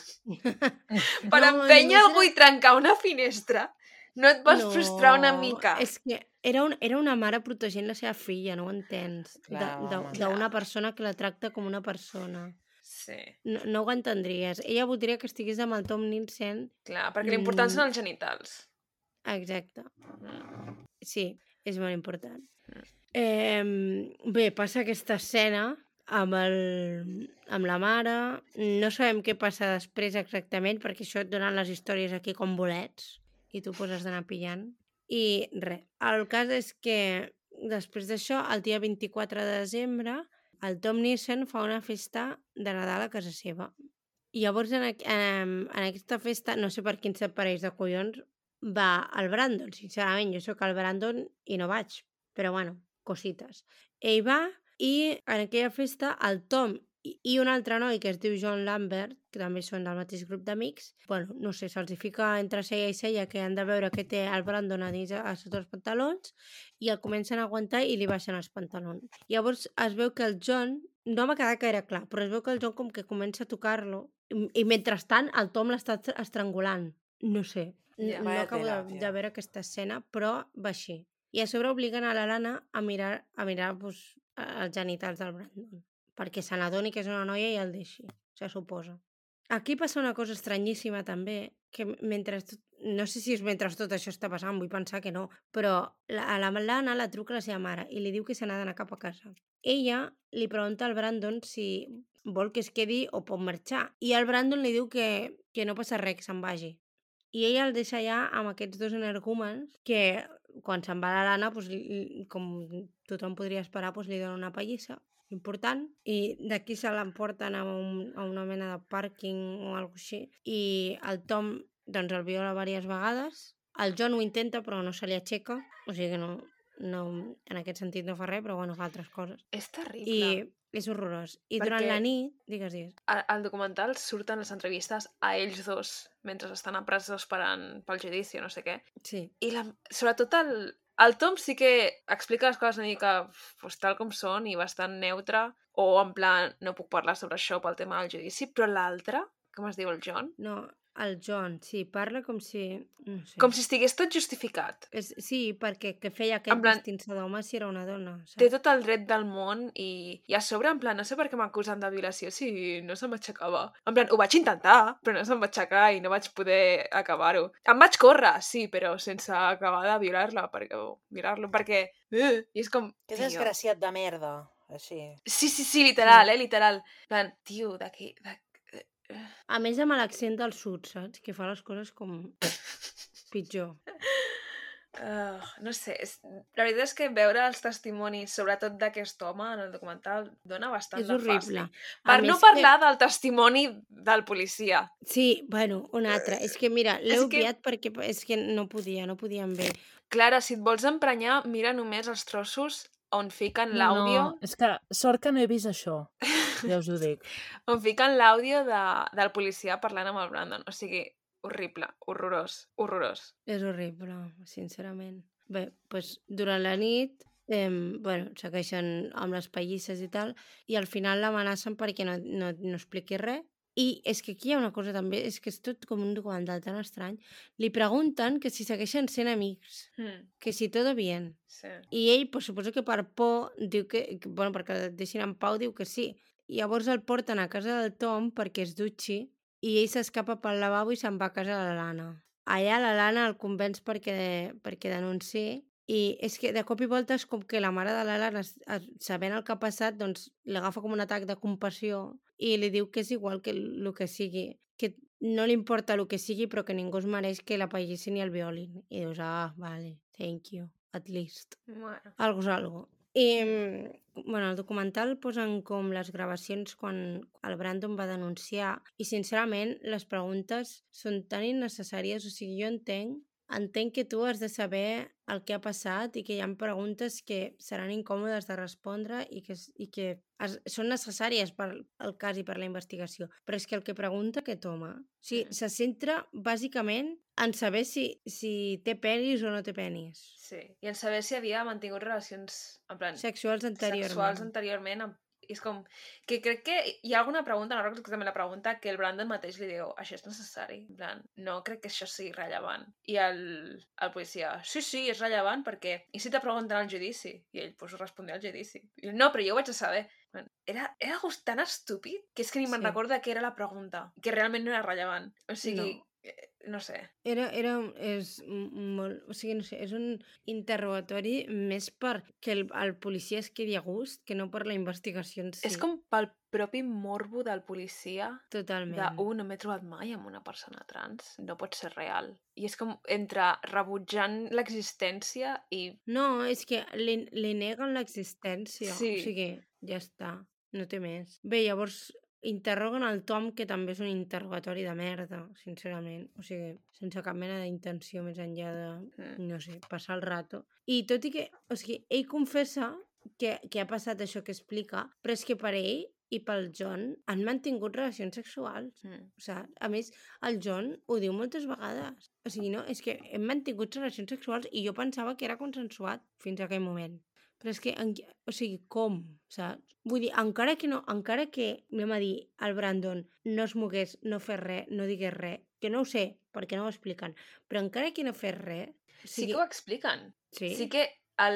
Per empènyer algú i trencar una finestra no et vas frustrar una mica. És que era una mare protegint la seva filla, no ho entens? D'una persona que la tracta com una persona. Sí. No ho entendries. Ella voldria que estigués amb el Tom Nielsen. Clar, perquè l'important són els genitals. Exacte. Sí, és molt important. Bé, passa aquesta escena amb la mare. No sabem què passa després exactament, perquè això et donen les històries aquí com bolets i tu poses d'anar pillant. I res, el cas és que després d'això, el dia 24 de desembre, el Tom Nielsen fa una festa de Nadal a casa seva. I llavors en aquesta festa, no sé per quins aparells de collons, va el Brandon, sincerament. Jo sóc el Brandon i no vaig, però bueno, cosites. Ell va i en aquella festa el Tom i un altre noi que es diu John Lambert, que també són del mateix grup d'amics, bueno, no sé, se'ls fica entre cella i cella que han de veure què té el Brandon a dins a sota els pantalons i el comencen a aguantar i li baixen els pantalons. Llavors es veu que el John, no m'ha quedat gaire clar, però es veu que el John com que comença a tocar-lo i mentrestant el Tom l'està estrangulant. No sé, no acabo de veure aquesta escena, però va així. I a sobre obliguen a la Lana a mirar pues, els genitals del Brandon, perquè se n'adoni que és una noia i el deixi, se suposa. Aquí passa una cosa estranyíssima també, que no sé si és mentre tot això està passant, vull pensar que no, però a la Lana la truca la seva mare i li diu que se n'ha d'anar cap a casa. Ella li pregunta al Brandon si vol que es quedi o pot marxar, i el Brandon li diu que no passa res, que se'n vagi. I ella el deixa allà amb aquests dos energúmens que quan se'n va la Lana, pues, com tothom podria esperar, pues, li dona una pallissa important i d'aquí se l'emporten a una mena de pàrquing o alguna cosa així i el Tom doncs, el viola diverses vegades. El John ho intenta però no se li aixeca, o sigui que no, en aquest sentit no fa res, però bueno, fa altres coses. És terrible. I és horrorós. I durant la nit, digues. Al documental surten les entrevistes a ells dos mentre estan a presó esperant pel judici o no sé què. Sí. I sobretot el Tom sí que explica les coses una mica pues, tal com són i bastant neutre, o en plan, no puc parlar sobre això pel tema del judici, però l'altre, com es diu, el John? No, el John, sí, parla com si... No sé. Com si estigués tot justificat. Sí, perquè que feia aquest vestint-se d'home si era una dona. Saps? Té tot el dret del món i a sobre, en plan, no sé per què m'acusen de violació si no se'm aixecava. En plan, ho vaig intentar, però no se'm va aixecar i no vaig poder acabar-ho. Em vaig córrer, sí, però sense acabar de violar-lo, perquè... I és com... Que desgraciat de merda, així. Sí, literal, literal. En plan, tio, d'aquí... A més amb l'accent del sud, saps? Que fa les coses com pitjor. No sé, la veritat és que veure els testimonis, sobretot d'aquest home en el documental, dona bastant de fàstic. Per no parlar del testimoni del policia. Sí, bueno, un altre. És que mira, l'he obviat perquè és que no podien bé. Clara, si et vols emprenyar, mira només els trossos on fiquen l'àudio... No, és que sort que no he vist això, ja us ho dic. On fiquen l'àudio del policia parlant amb el Brandon, o sigui... Horrible, horrorós. És horrible, sincerament. Bé, doncs durant la nit, segueixen amb les pallisses i tal, i al final l'amenacen perquè no expliqui res. I és que aquí hi ha una cosa també, és que és tot com un documental tan estrany. Li pregunten que si segueixen sent amics, que si tot bien. Sí. I ell, pues, suposo que per por, diu perquè et deixin en pau, diu que sí. I llavors el porten a casa del Tom perquè es dutxi i ell s'escapa pel lavabo i se'n va a casa de la Lana. Allà la Lana el convenç perquè denunciï i és que de cop i volta és com que la mare de la Lana, sabent el que ha passat, doncs l'agafa com un atac de compassió i li diu que és igual que el que sigui, que no li importa el que sigui però que ningú es mereix que la pagissin i el violin. I dius, vale, thank you, at least. Bueno. Algo és algo. I, bueno, el documental posen com les gravacions quan el Brandon va denunciar i, sincerament, les preguntes són tan innecessàries. O sigui, jo entenc entenc que tu has de saber el que ha passat i que hi ha preguntes que seran incòmodes de respondre i que són necessàries per al cas i per la investigació. Però és que el que pregunta aquest home, se centra bàsicament en saber si té penis o no té penis. Sí, i en saber si havia mantingut relacions, en plan, Sexuals anteriorment. I és com que crec que hi ha alguna pregunta, no recordo exactament la pregunta, que el Brandon mateix li diu, això és necessari? En plan, no crec que això sigui rellevant. I el policia, sí, és rellevant perquè... I si te pregunten al judici? I ell, pues, respondré al judici. I, no, però jo ho vaig a saber. Era algo tan estúpid que és que ni me'n recorda que era la pregunta, que realment no era rellevant. O sigui, no sé. És molt... O sigui, no sé, és un interrogatori més perquè el policia es quedi a gust que no per la investigació en si. És com pel propi morbo del policia. Totalment. No m'he trobat mai amb una persona trans. No pot ser real. I és com entre rebutjant l'existència i... No, és que li neguen l'existència. Sí. O sigui, ja està. No té més. Bé, llavors... interroguen el Tom, que també és un interrogatori de merda, sincerament. O sigui, sense cap mena d'intenció més enllà de, no sé, passar el rato. I tot i que, o sigui, ell confessa que ha passat això que explica, però és que per ell i pel John han mantingut relacions sexuals. O sigui, a més, el John ho diu moltes vegades. O sigui, no, és que hem mantingut relacions sexuals i jo pensava que era consensuat fins a aquell moment. Però és que, o sigui, com? Saps? Vull dir, encara que, anem a dir, el Brandon no es mogués, no fes res, no digués res, que no ho sé, perquè no ho expliquen, però encara que no fes res... O sigui... Sí que ho expliquen. Sí? Sí que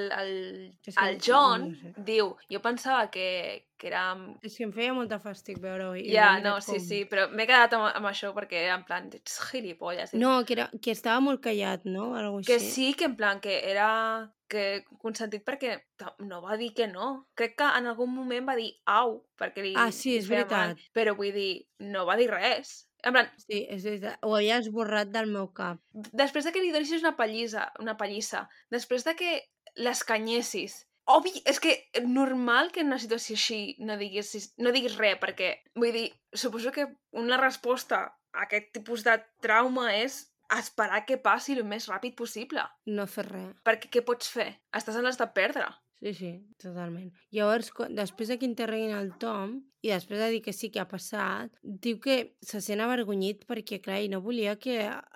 el John diu, jo pensava que era... És que em feia molta fàstic veure-ho. Sí, però m'he quedat amb això perquè era en plan, ets gilipolles. No, que estava molt callat, no? Algo que així. Sí, que en plan, que era consentit perquè no va dir que no. Crec que en algun moment va dir au, perquè li sí, és feia veritat. mal, però vull dir, no va dir res. En plan... Sí, és veritat. Ho havia esborrat del meu cap. Després de que li donessis una pallissa, després de que l'escanyessis, és que normal que en una situació així no diguis res, perquè, vull dir, suposo que una resposta a aquest tipus de trauma és esperar que passi el més ràpid possible. No fer res. Perquè què pots fer? Estàs en les de perdre. Sí, totalment. Llavors, després de que interroguin el Tom, i després de dir que sí que ha passat, diu que se sent avergonyit perquè, clar, i no volia que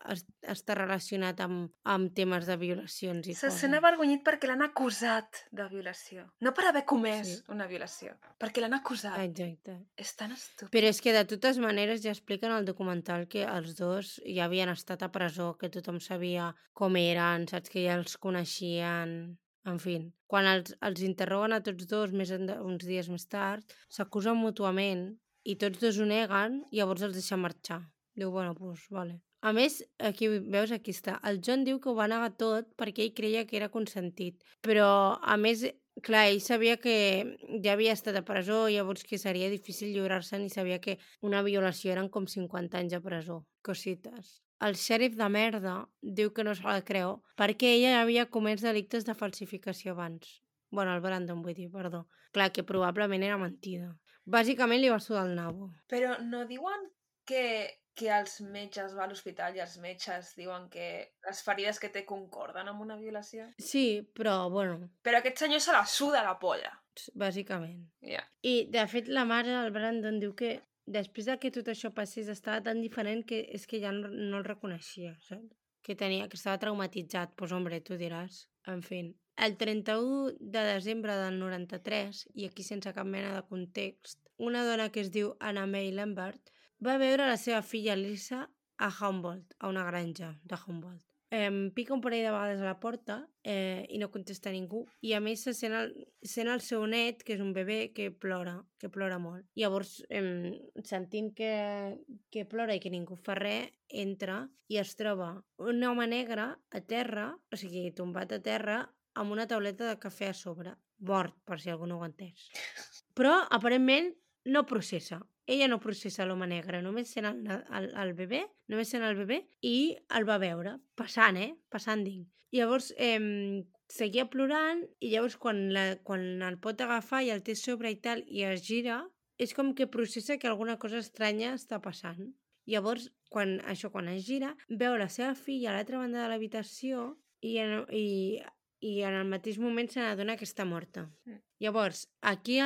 està relacionat amb temes de violacions i coses. Se sent avergonyit perquè l'han acusat de violació. No per haver comès una violació, perquè l'han acusat. Exacte. És tan estúpid. Però és que de totes maneres ja expliquen al documental que els dos ja havien estat a presó, que tothom sabia com eren, saps, que ja els coneixien... En fi, quan els interroguen a tots dos uns dies més tard, s'acusen mútuament i tots dos ho neguen i llavors els deixa marxar. Diu, bueno, doncs, vale. A més, aquí està. El John diu que ho va negar tot perquè ell creia que era consentit. Però, a més, clar, ell sabia que ja havia estat a presó, llavors que seria difícil lliurar-se'n i sabia que una violació eren com 50 anys a presó. Cosites. El xèrif de merda diu que no se la creu perquè ella havia comès delictes de falsificació abans. Bueno, el Brandon, vull dir, perdó. Clar, que probablement era mentida. Bàsicament li va sudar el nabo. Però no diuen que els metges va a l'hospital i els metges diuen que les ferides que té concorden amb una violació? Sí, però, bueno... Però aquest senyor se la suda la polla. Bàsicament. Yeah. I, de fet, la mare del Brandon diu que després de que tot això passés estava tan diferent que és que ja no el reconeixia, saps? Que estava traumatitzat. Pues, hombre, tu diràs. En fi, el 31 de desembre del 93, i aquí sense cap mena de context, una dona que es diu Anna May Lambert va veure la seva filla Lisa a Humboldt, a una granja de Humboldt. Pica un parell de vegades a la porta i no contesta ningú. I a més se sent el seu net, que és un bebè, que plora molt. Llavors, sentint que plora i que ningú fa res, entra i es troba un home negre a terra, o sigui, tombat a terra, amb una tauleta de cafè a sobre. Mort, per si algú no ho ha entès. Però, aparentment, no processa. Ella no processa l'home negre, només sent el bebè, i el va veure, passant-hi. Llavors, seguia plorant i llavors quan el pot agafar i el té sobre i tal i es gira, és com que processa que alguna cosa estranya està passant. Llavors, quan es gira, veu la seva filla a l'altra banda de l'habitació i en el mateix moment se n'adona que està morta. Llavors, aquí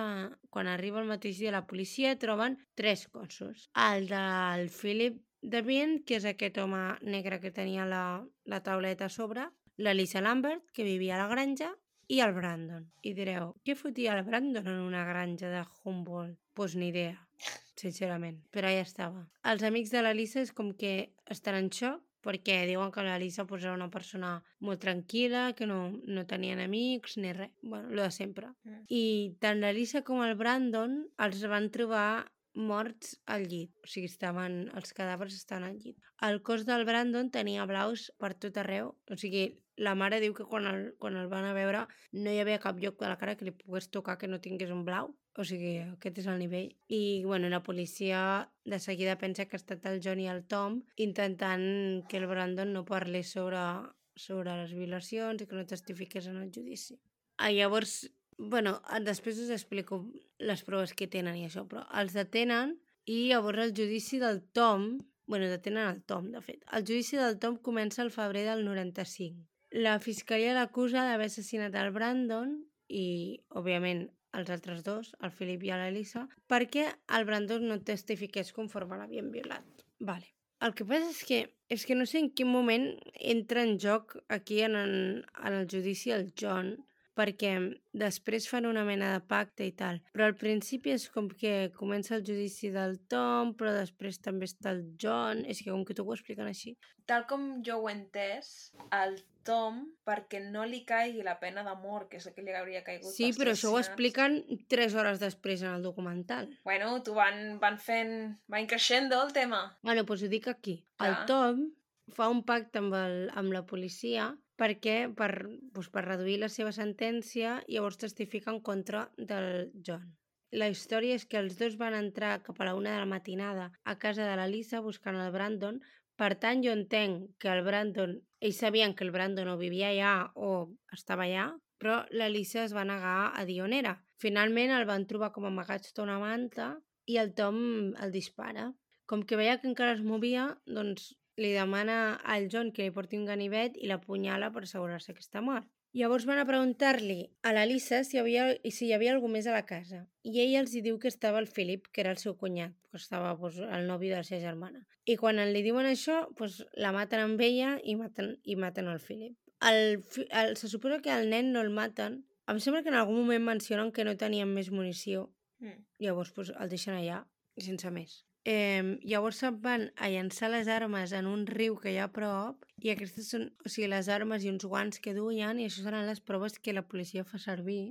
quan arriba el mateix dia la policia troben 3 cossos. El del Philip Devine, que és aquest home negre que tenia la tauleta a sobre, la Lisa Lambert, que vivia a la granja, i el Brandon. I direu, què fotia el Brandon en una granja de Humboldt? Pues ni idea, sincerament. Però allà estava. Els amics de la Lisa és com que estan en xoc perquè diuen que la Lisa pues, era una persona molt tranquil·la, que no tenien amics ni res. Bueno, lo de sempre. I tant la Lisa com el Brandon els van trobar morts al llit. O sigui, els cadàvers estaven al llit. El cos del Brandon tenia blaus per tot arreu. O sigui, la mare diu que quan el van a veure no hi havia cap lloc de la cara que li pogués tocar que no tingués un blau. O sigui, aquest és el nivell. I, bueno, la policia de seguida pensa que ha estat el John i el Tom intentant que el Brandon no parlés sobre les violacions i que no testifiqués en el judici. Llavors, bueno, després us explico les proves que tenen i això, però els detenen i llavors el judici del Tom... Bueno, detenen el Tom, de fet. El judici del Tom comença el febrer del 95. La fiscalia l'acusa d'haver assassinat el Brandon i, òbviament, els altres dos, el Philip i l'Elisa, perquè el Brandon no testifiqués conforme l'havien violat. Vale. El que passa és que no sé en quin moment entra en joc aquí en el judici el John, perquè després fan una mena de pacte i tal. Però al principi és com que comença el judici del Tom, però després també està el John. És que com que t'ho ho expliquen així. Tal com jo ho he entès, el Tom, perquè no li caigui la pena de mort, que és el que li hauria caigut Sí, però això ho expliquen 3 hores després en el documental. Bueno, van creixendo el tema. Bueno, doncs ho dic aquí. Clar. El Tom fa un pacte amb la policia perquè per reduir la seva sentència llavors testifica en contra del John. La història és que els dos van entrar cap a la 1 de la matinada a casa de la Lisa buscant el Brandon. Per tant, jo entenc que ells sabien que el Brandon o vivia allà o estava allà, però la Lisa es va negar a dir on era. Finalment el van trobar com amagat sota una manta i el Tom el dispara. Com que veia que encara es movia, doncs li demana al John que li porti un ganivet i l'apunyala per assegurar-se que està mort. Llavors van a preguntar-li a la Lisa si hi havia algú més a la casa. I ell els diu que estava el Philip, que era el seu cunyat, que estava el nòvio de la seva germana. I quan li diuen això, la maten amb ella i maten el Philip. Se suposa que el nen no el maten. Em sembla que en algun moment mencionen que no tenien més munició. Llavors el deixen allà, sense més. Llavors se'n van a llançar les armes en un riu que hi ha a prop i aquestes són, o sigui, les armes i uns guants que duien i això seran les proves que la policia fa servir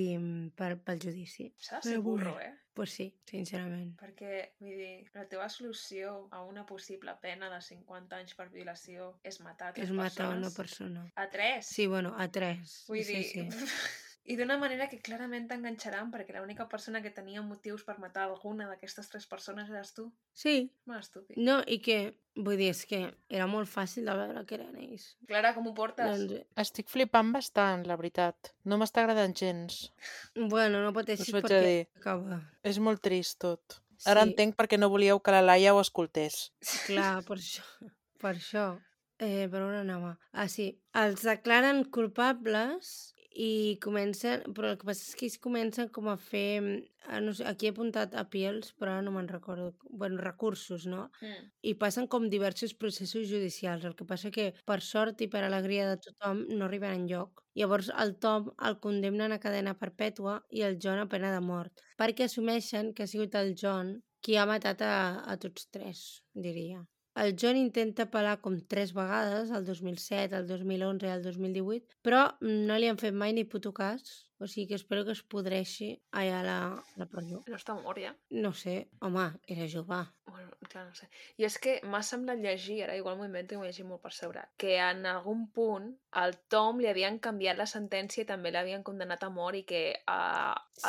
pel judici. S'ha de ser burro, Pues sí, sincerament. Perquè, vull dir, la teva solució a una possible pena de 50 anys per violació és matar 3 persones. És matar una persona. A 3? Sí, bueno, a 3. Vull dir... Sí. I d'una manera que clarament t'enganxaran perquè l'única persona que tenia motius per matar alguna d'aquestes 3 persones eres tu. Sí. Molt estúpid. No, i que, vull dir, és que era molt fàcil de veure que eren ells. Clara, com ho portes? Estic flipant bastant, la veritat. No m'està agradant gens. Bueno, no pateixis Us vaig perquè a dir. acaba. És molt trist tot. Ara entenc perquè no volíeu que la Laia ho escoltés. Clar, per això. Per on anava? Sí, els declaren culpables i comencen, però el que passa és que ells comencen com a fer, no sé, aquí he apuntat appeals, però no me'n recordo, bueno, recursos, no? I passen com diversos processos judicials, el que passa que per sort i per alegria de tothom no arriben enlloc. Llavors el Tom el condemnen a cadena perpètua i el John a pena de mort, perquè assumeixen que ha sigut el John qui ha matat a tots 3, diria. El John intenta apel·lar com 3 vegades, el 2007, el 2011 i el 2018, però no li han fet mai ni puto cas, o sigui que espero que es podreixi allà a la presó. No està mort ja? No sé, home, era jove. Bueno, clar, no sé. I és que m'ha semblat llegir, ara igual m'ho invento i m'ho llegit molt per sobre, que en algun punt al Tom li havien canviat la sentència i també l'havien condemnat a mort i que a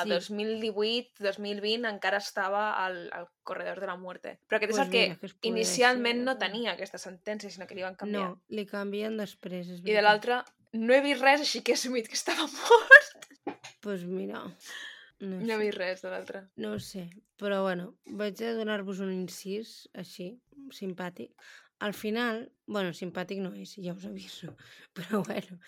2018-2020 encara estava al corredor de la muerte. Però aquest és el que inicialment no tenia aquesta sentència, sinó que li van canviar. No, li canvien després. I de l'altre, no he vist res, així que he assumit que estava mort. Pues mira. No No he sé. vist res de l'altre. No ho sé, però bueno, vaig a donar-vos un incís, així, simpàtic. Al final, bueno, simpàtic no és, ja us aviso, però bueno,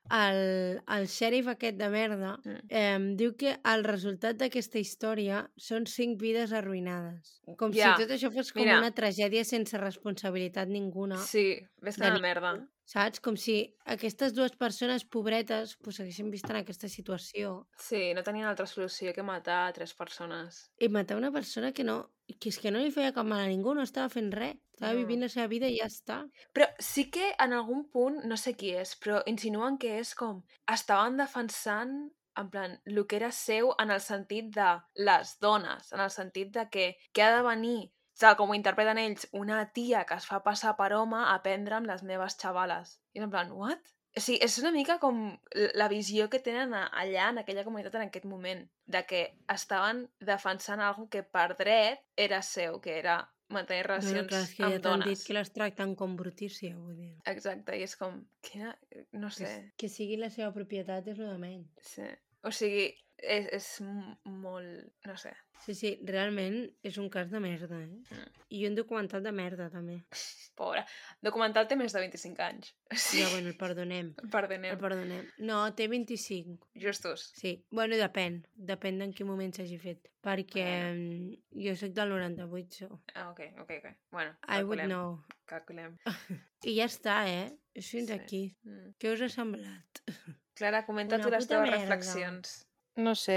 el xèrif aquest de merda diu que el resultat d'aquesta història són 5 vides arruïnades. Com Ja, si tot això fos com mira. una tragèdia sense responsabilitat ninguna. Sí, ves-te a la merda. Saps? Com si aquestes dues persones pobretes pues, s'haguessin vist en aquesta situació. Sí, no tenien altra solució que matar 3 persones. I matar una persona que no... Que és que no li feia cap mal a ningú, no estava fent res. Estava vivint la seva vida i ja està. Però sí que en algun punt, no sé qui és, però insinuen que és com... Estaven defensant, en plan, el que era seu en el sentit de les dones, en el sentit de que ha de venir, saps, com ho interpreten ells, una tia que es fa passar per home a prendre amb les meves xavales. I és en plan, what? O sigui, és una mica com la visió que tenen allà, en aquella comunitat, en aquest moment, de que estaven defensant algo que per dret era seu, que era mantenir relacions clar, és que amb ja t'han dones. dit que les tracten com brutícia, vull dir. Exacte, i és com... Quina... No sé. Que sigui la seva propietat és el de menys. Sí. O sigui, és molt... No sé. Sí, realment és un cas de merda, eh? I un documental de merda, també. Pobre. Documental té més de 25 anys. Sí. Ja, bueno, el perdonem. Perdonem. El perdonem. No, té 25. Justos. Sí. Bueno, depèn. Depèn d'en quin moment s'hagi fet. Perquè jo soc del 98, so. Ah, ok. Bueno, I would calculem. know. Calculem. I ja està, eh? És fins Sí. aquí. Què us ha semblat? Clara, comenta Una tu les puta teves merda. reflexions. No sé,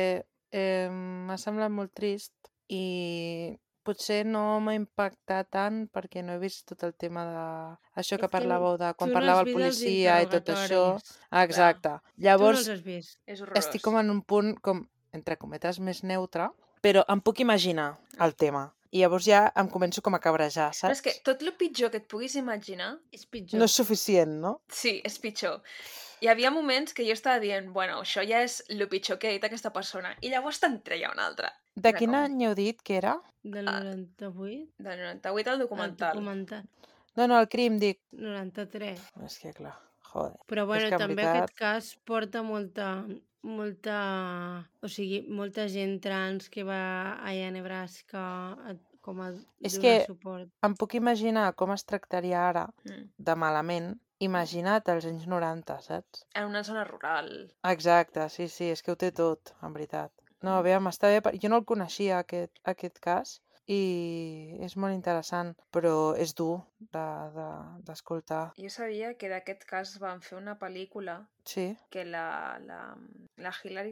m'ha semblat molt trist i potser no m'ha impactat tant perquè no he vist tot el tema de... Això És que que parlàveu de tu quan no has parlava el vist els policia i tot això. interrogatoris. Exacte. Tu no Llavors, els has vist. És horrorós. estic com en un punt, com, entre cometes, més neutre, però em puc imaginar el tema. I llavors ja em començo com a cabrejar, Però és saps? que tot el pitjor que et puguis imaginar, És pitjor. No és suficient, no? sí, és pitjor. Hi havia moments que jo estava dient, bueno, això ja és el pitjor que ha dit aquesta persona. I llavors te'n treia una altra. De Era quin com- any heu dit que era? Del 98? Del 98 al documental. El documental. No, el crim, dic. 93. És que clar, joder. Però bueno, és que en també veritat... aquest cas porta molta... O sigui, molta gent trans que va allà a Nebraska com a És donar que suport. em puc imaginar com es tractaria ara de malament. Imagina't als anys 90, saps? En una zona rural. Exacte, sí, és que ho té tot, en veritat. No, bé, m'està bé. Jo no el coneixia, aquest cas, i és molt interessant, però és dur d'escoltar. Jo sabia que d'aquest cas van fer una pel·lícula Sí? que la Hilary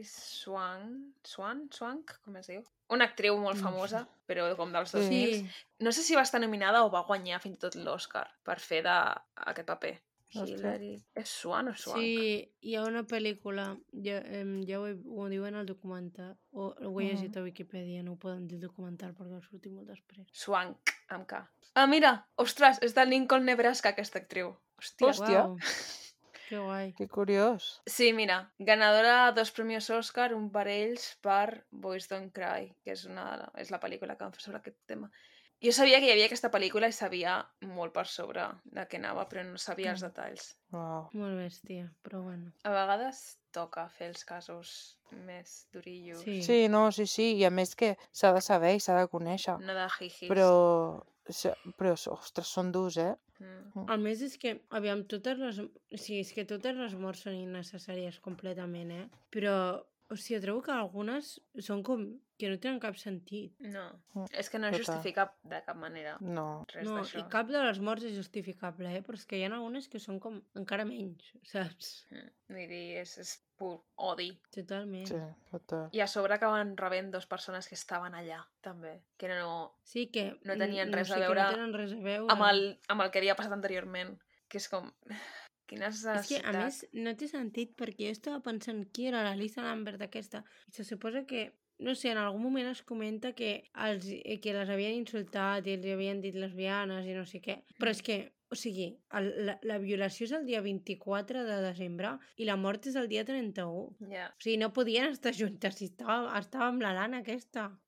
Swank, com es diu? Una actriu molt famosa, però com dels Sí. 2000. No sé si va estar nominada o va guanyar fins i tot l'Oscar per fer aquest paper. Ostres. Hilary... És Swan o Swank? Sí, hi ha una pel·lícula, ja ho diuen al documental, o ho he llegit a Wikipedia, no ho poden dir al documental perquè va sortir molt després. Swank, amb K. Ah, mira! Ostres, és de Lincoln, Nebraska, aquesta actriu. Hòstia. Hòstia. Uau, que guai. Que curiós. Sí, mira, ganadora de 2 premis Oscar, un per ells per Boys Don't Cry, que és la pel·lícula que van fer sobre aquest tema. Jo sabia que hi havia aquesta pel·lícula i sabia molt per sobre de què anava, però no sabia els detalls. Wow. Molt bèstia, però bueno. A vegades toca fer els casos més durillos. Sí. Sí, no, sí, i a més que s'ha de saber i s'ha de conèixer. No de jijis. Però, ostres, són durs, eh? A més és que, aviam, és que totes les morts són innecessàries completament, eh? Però, o sigui, trobo que algunes són com que no tenen cap sentit. No, és que no Total. justifica de cap manera No. res No, d'això. i cap de les morts és justificable, eh? Però és que hi ha algunes que són com encara menys, saps? Vull dir, és pur odi. Totalment. Sí, total. I a sobre acaben rebent 2 persones que estaven allà, també. Que Sí, que no tenien res a que veure no tenen res a veure. amb el que havia passat anteriorment. Que és com... Quina És que, necessitat. a més, no té sentit perquè jo estava pensant qui era la Lisa Lambert aquesta. I se suposa que, no sé, en algun moment es comenta que les havien insultat i els havien dit lesbianes i no sé què. Però és que, o sigui, la violació és el dia 24 de desembre i la mort és el dia 31. Ja. O sigui, no podien estar juntes si estava amb la Lana aquesta.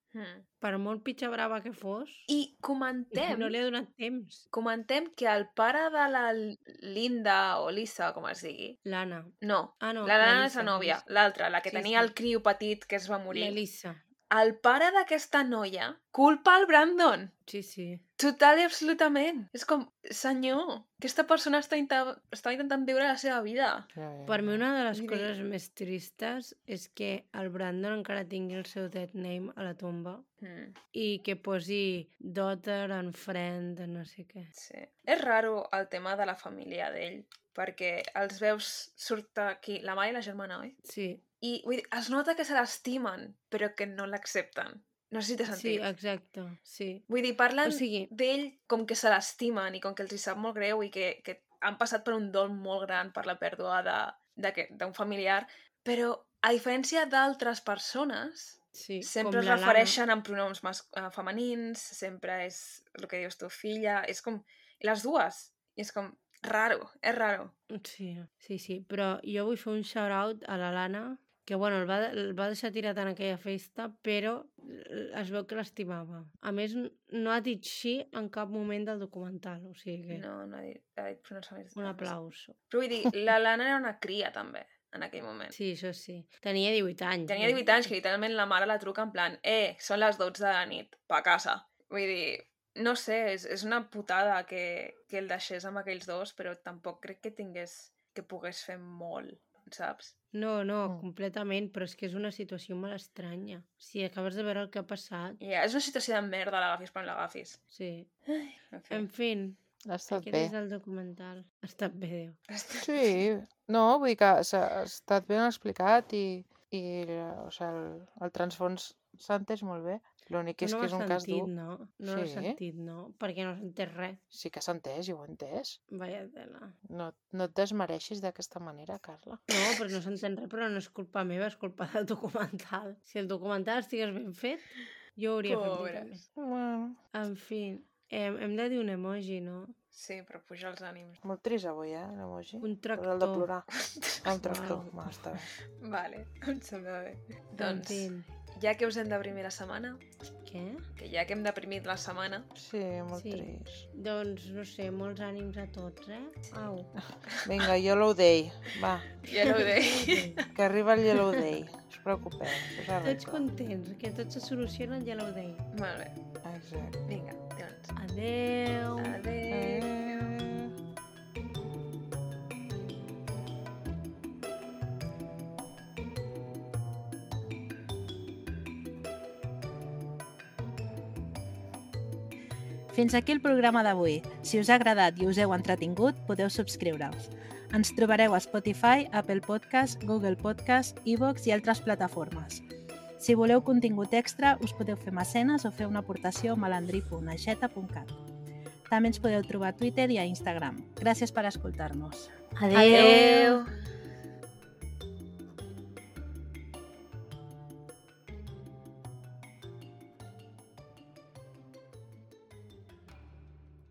Per molt pitxa brava que fos, I comentem... no li ha donat temps. Comentem que el pare de la Linda o Lisa, com es digui... L'Anna. No, Ah, no, la la Lana és Lisa, la nòvia, Lisa. l'altra, la que Sí, tenia sí. el criu petit que es va morir. L'Elisa. El pare d'aquesta noia culpa el Brandon. Sí, sí. Total i absolutament. És com, senyor, aquesta persona està intentant viure la seva vida. Per mi una de les Vull dir- coses més tristes és que el Brandon encara tingui el seu dead name a la tomba i que posi daughter and friend, no sé què. Sí. És raro el tema de la família d'ell, perquè els veus surt aquí la mare i la germana, oi? Sí, I vull dir, es nota que se l'estimen, però que no l'accepten. No sé si té sí, sentit. exacte, sí. Vull dir, parlen O sigui- d'ell com que se l'estimen i com que els hi sap molt greu i que han passat per un dol molt gran per la pèrdua d'un familiar, però a diferència d'altres persones, Sí, sempre com es la refereixen en pronoms femenins, sempre és el que dius tu, filla, és com... I les dues. I és com raro, és raro. Lana. Sí, però jo vull fer un shout-out a la Lana, que bueno, el va deixar tirat en aquella festa, però es veu que l'estimava. A més, no ha dit sí en cap moment del documental, o sigui que... No ha dit pronunciaments. Un aplauso. Però vull dir, la Lana era una cria, també, en aquell moment. Sí, això sí. Tenia 18 anys. Tenia 18 anys, que literalment la mare la truca en plan són les 12 de la nit, pa casa. Vull dir, no sé, és una putada que el deixés amb aquells dos, però tampoc crec que pogués fer molt, saps? No, completament, però és que és una situació molt estranya. Si acabes de veure el que ha passat... Ja, és una situació de merda, l'agafis quan l'agafis. Sí. En fi. En Ha estat aquest bé. és el documental. Ha estat bé, Déu. Sí, no, vull dir que s'ha estat ben explicat i o sigui, el transfons s'ha entès molt bé. L'únic és no que és un cas dur. no? No l'has Sí. sentit, no? Perquè no has entès res. Sí que s'ha entès, jo ho he entès. Vaya tela. No et desmereixis d'aquesta manera, Carla. No, però no s'entén res, però no és culpa meva, és culpa del documental. Si el documental estigués ben fet, jo ho hauria fet bé també. Bueno, En fi, hem de dir un emoji, no? Sí, per pujar els ànims. molt trist avui, l'emoji. Un Però el de tractor. plorar. Un tractor. Uau. Va, està bé. Vale, em sembla bé. En Doncs, fi, ja que us hem deprimit la setmana, què? que ja que hem deprimit la setmana, Sí, molt Sí. trist. Doncs, no sé, molts ànims a tots, Au. Vinga, Yellow Day. Va, ja no ho deia. que arriba el Yellow Day. No us preocupeu, us Tots arregla. contents, que tot se soluciona en Yellow Day. Molt bé, Exacte. vinga, doncs. Adeu. Adéu. Fins aquí el programa d'avui. Si us ha agradat i us heu entretingut, podeu subscriure-us. Ens trobareu a Spotify, Apple Podcast, Google Podcast, iVoox i altres plataformes. Si voleu contingut extra, us podeu fer mecenes o fer una aportació a malandrí.aixeta.cat. També ens podeu trobar a Twitter i a Instagram. Gràcies per escoltar-nos. Adéu.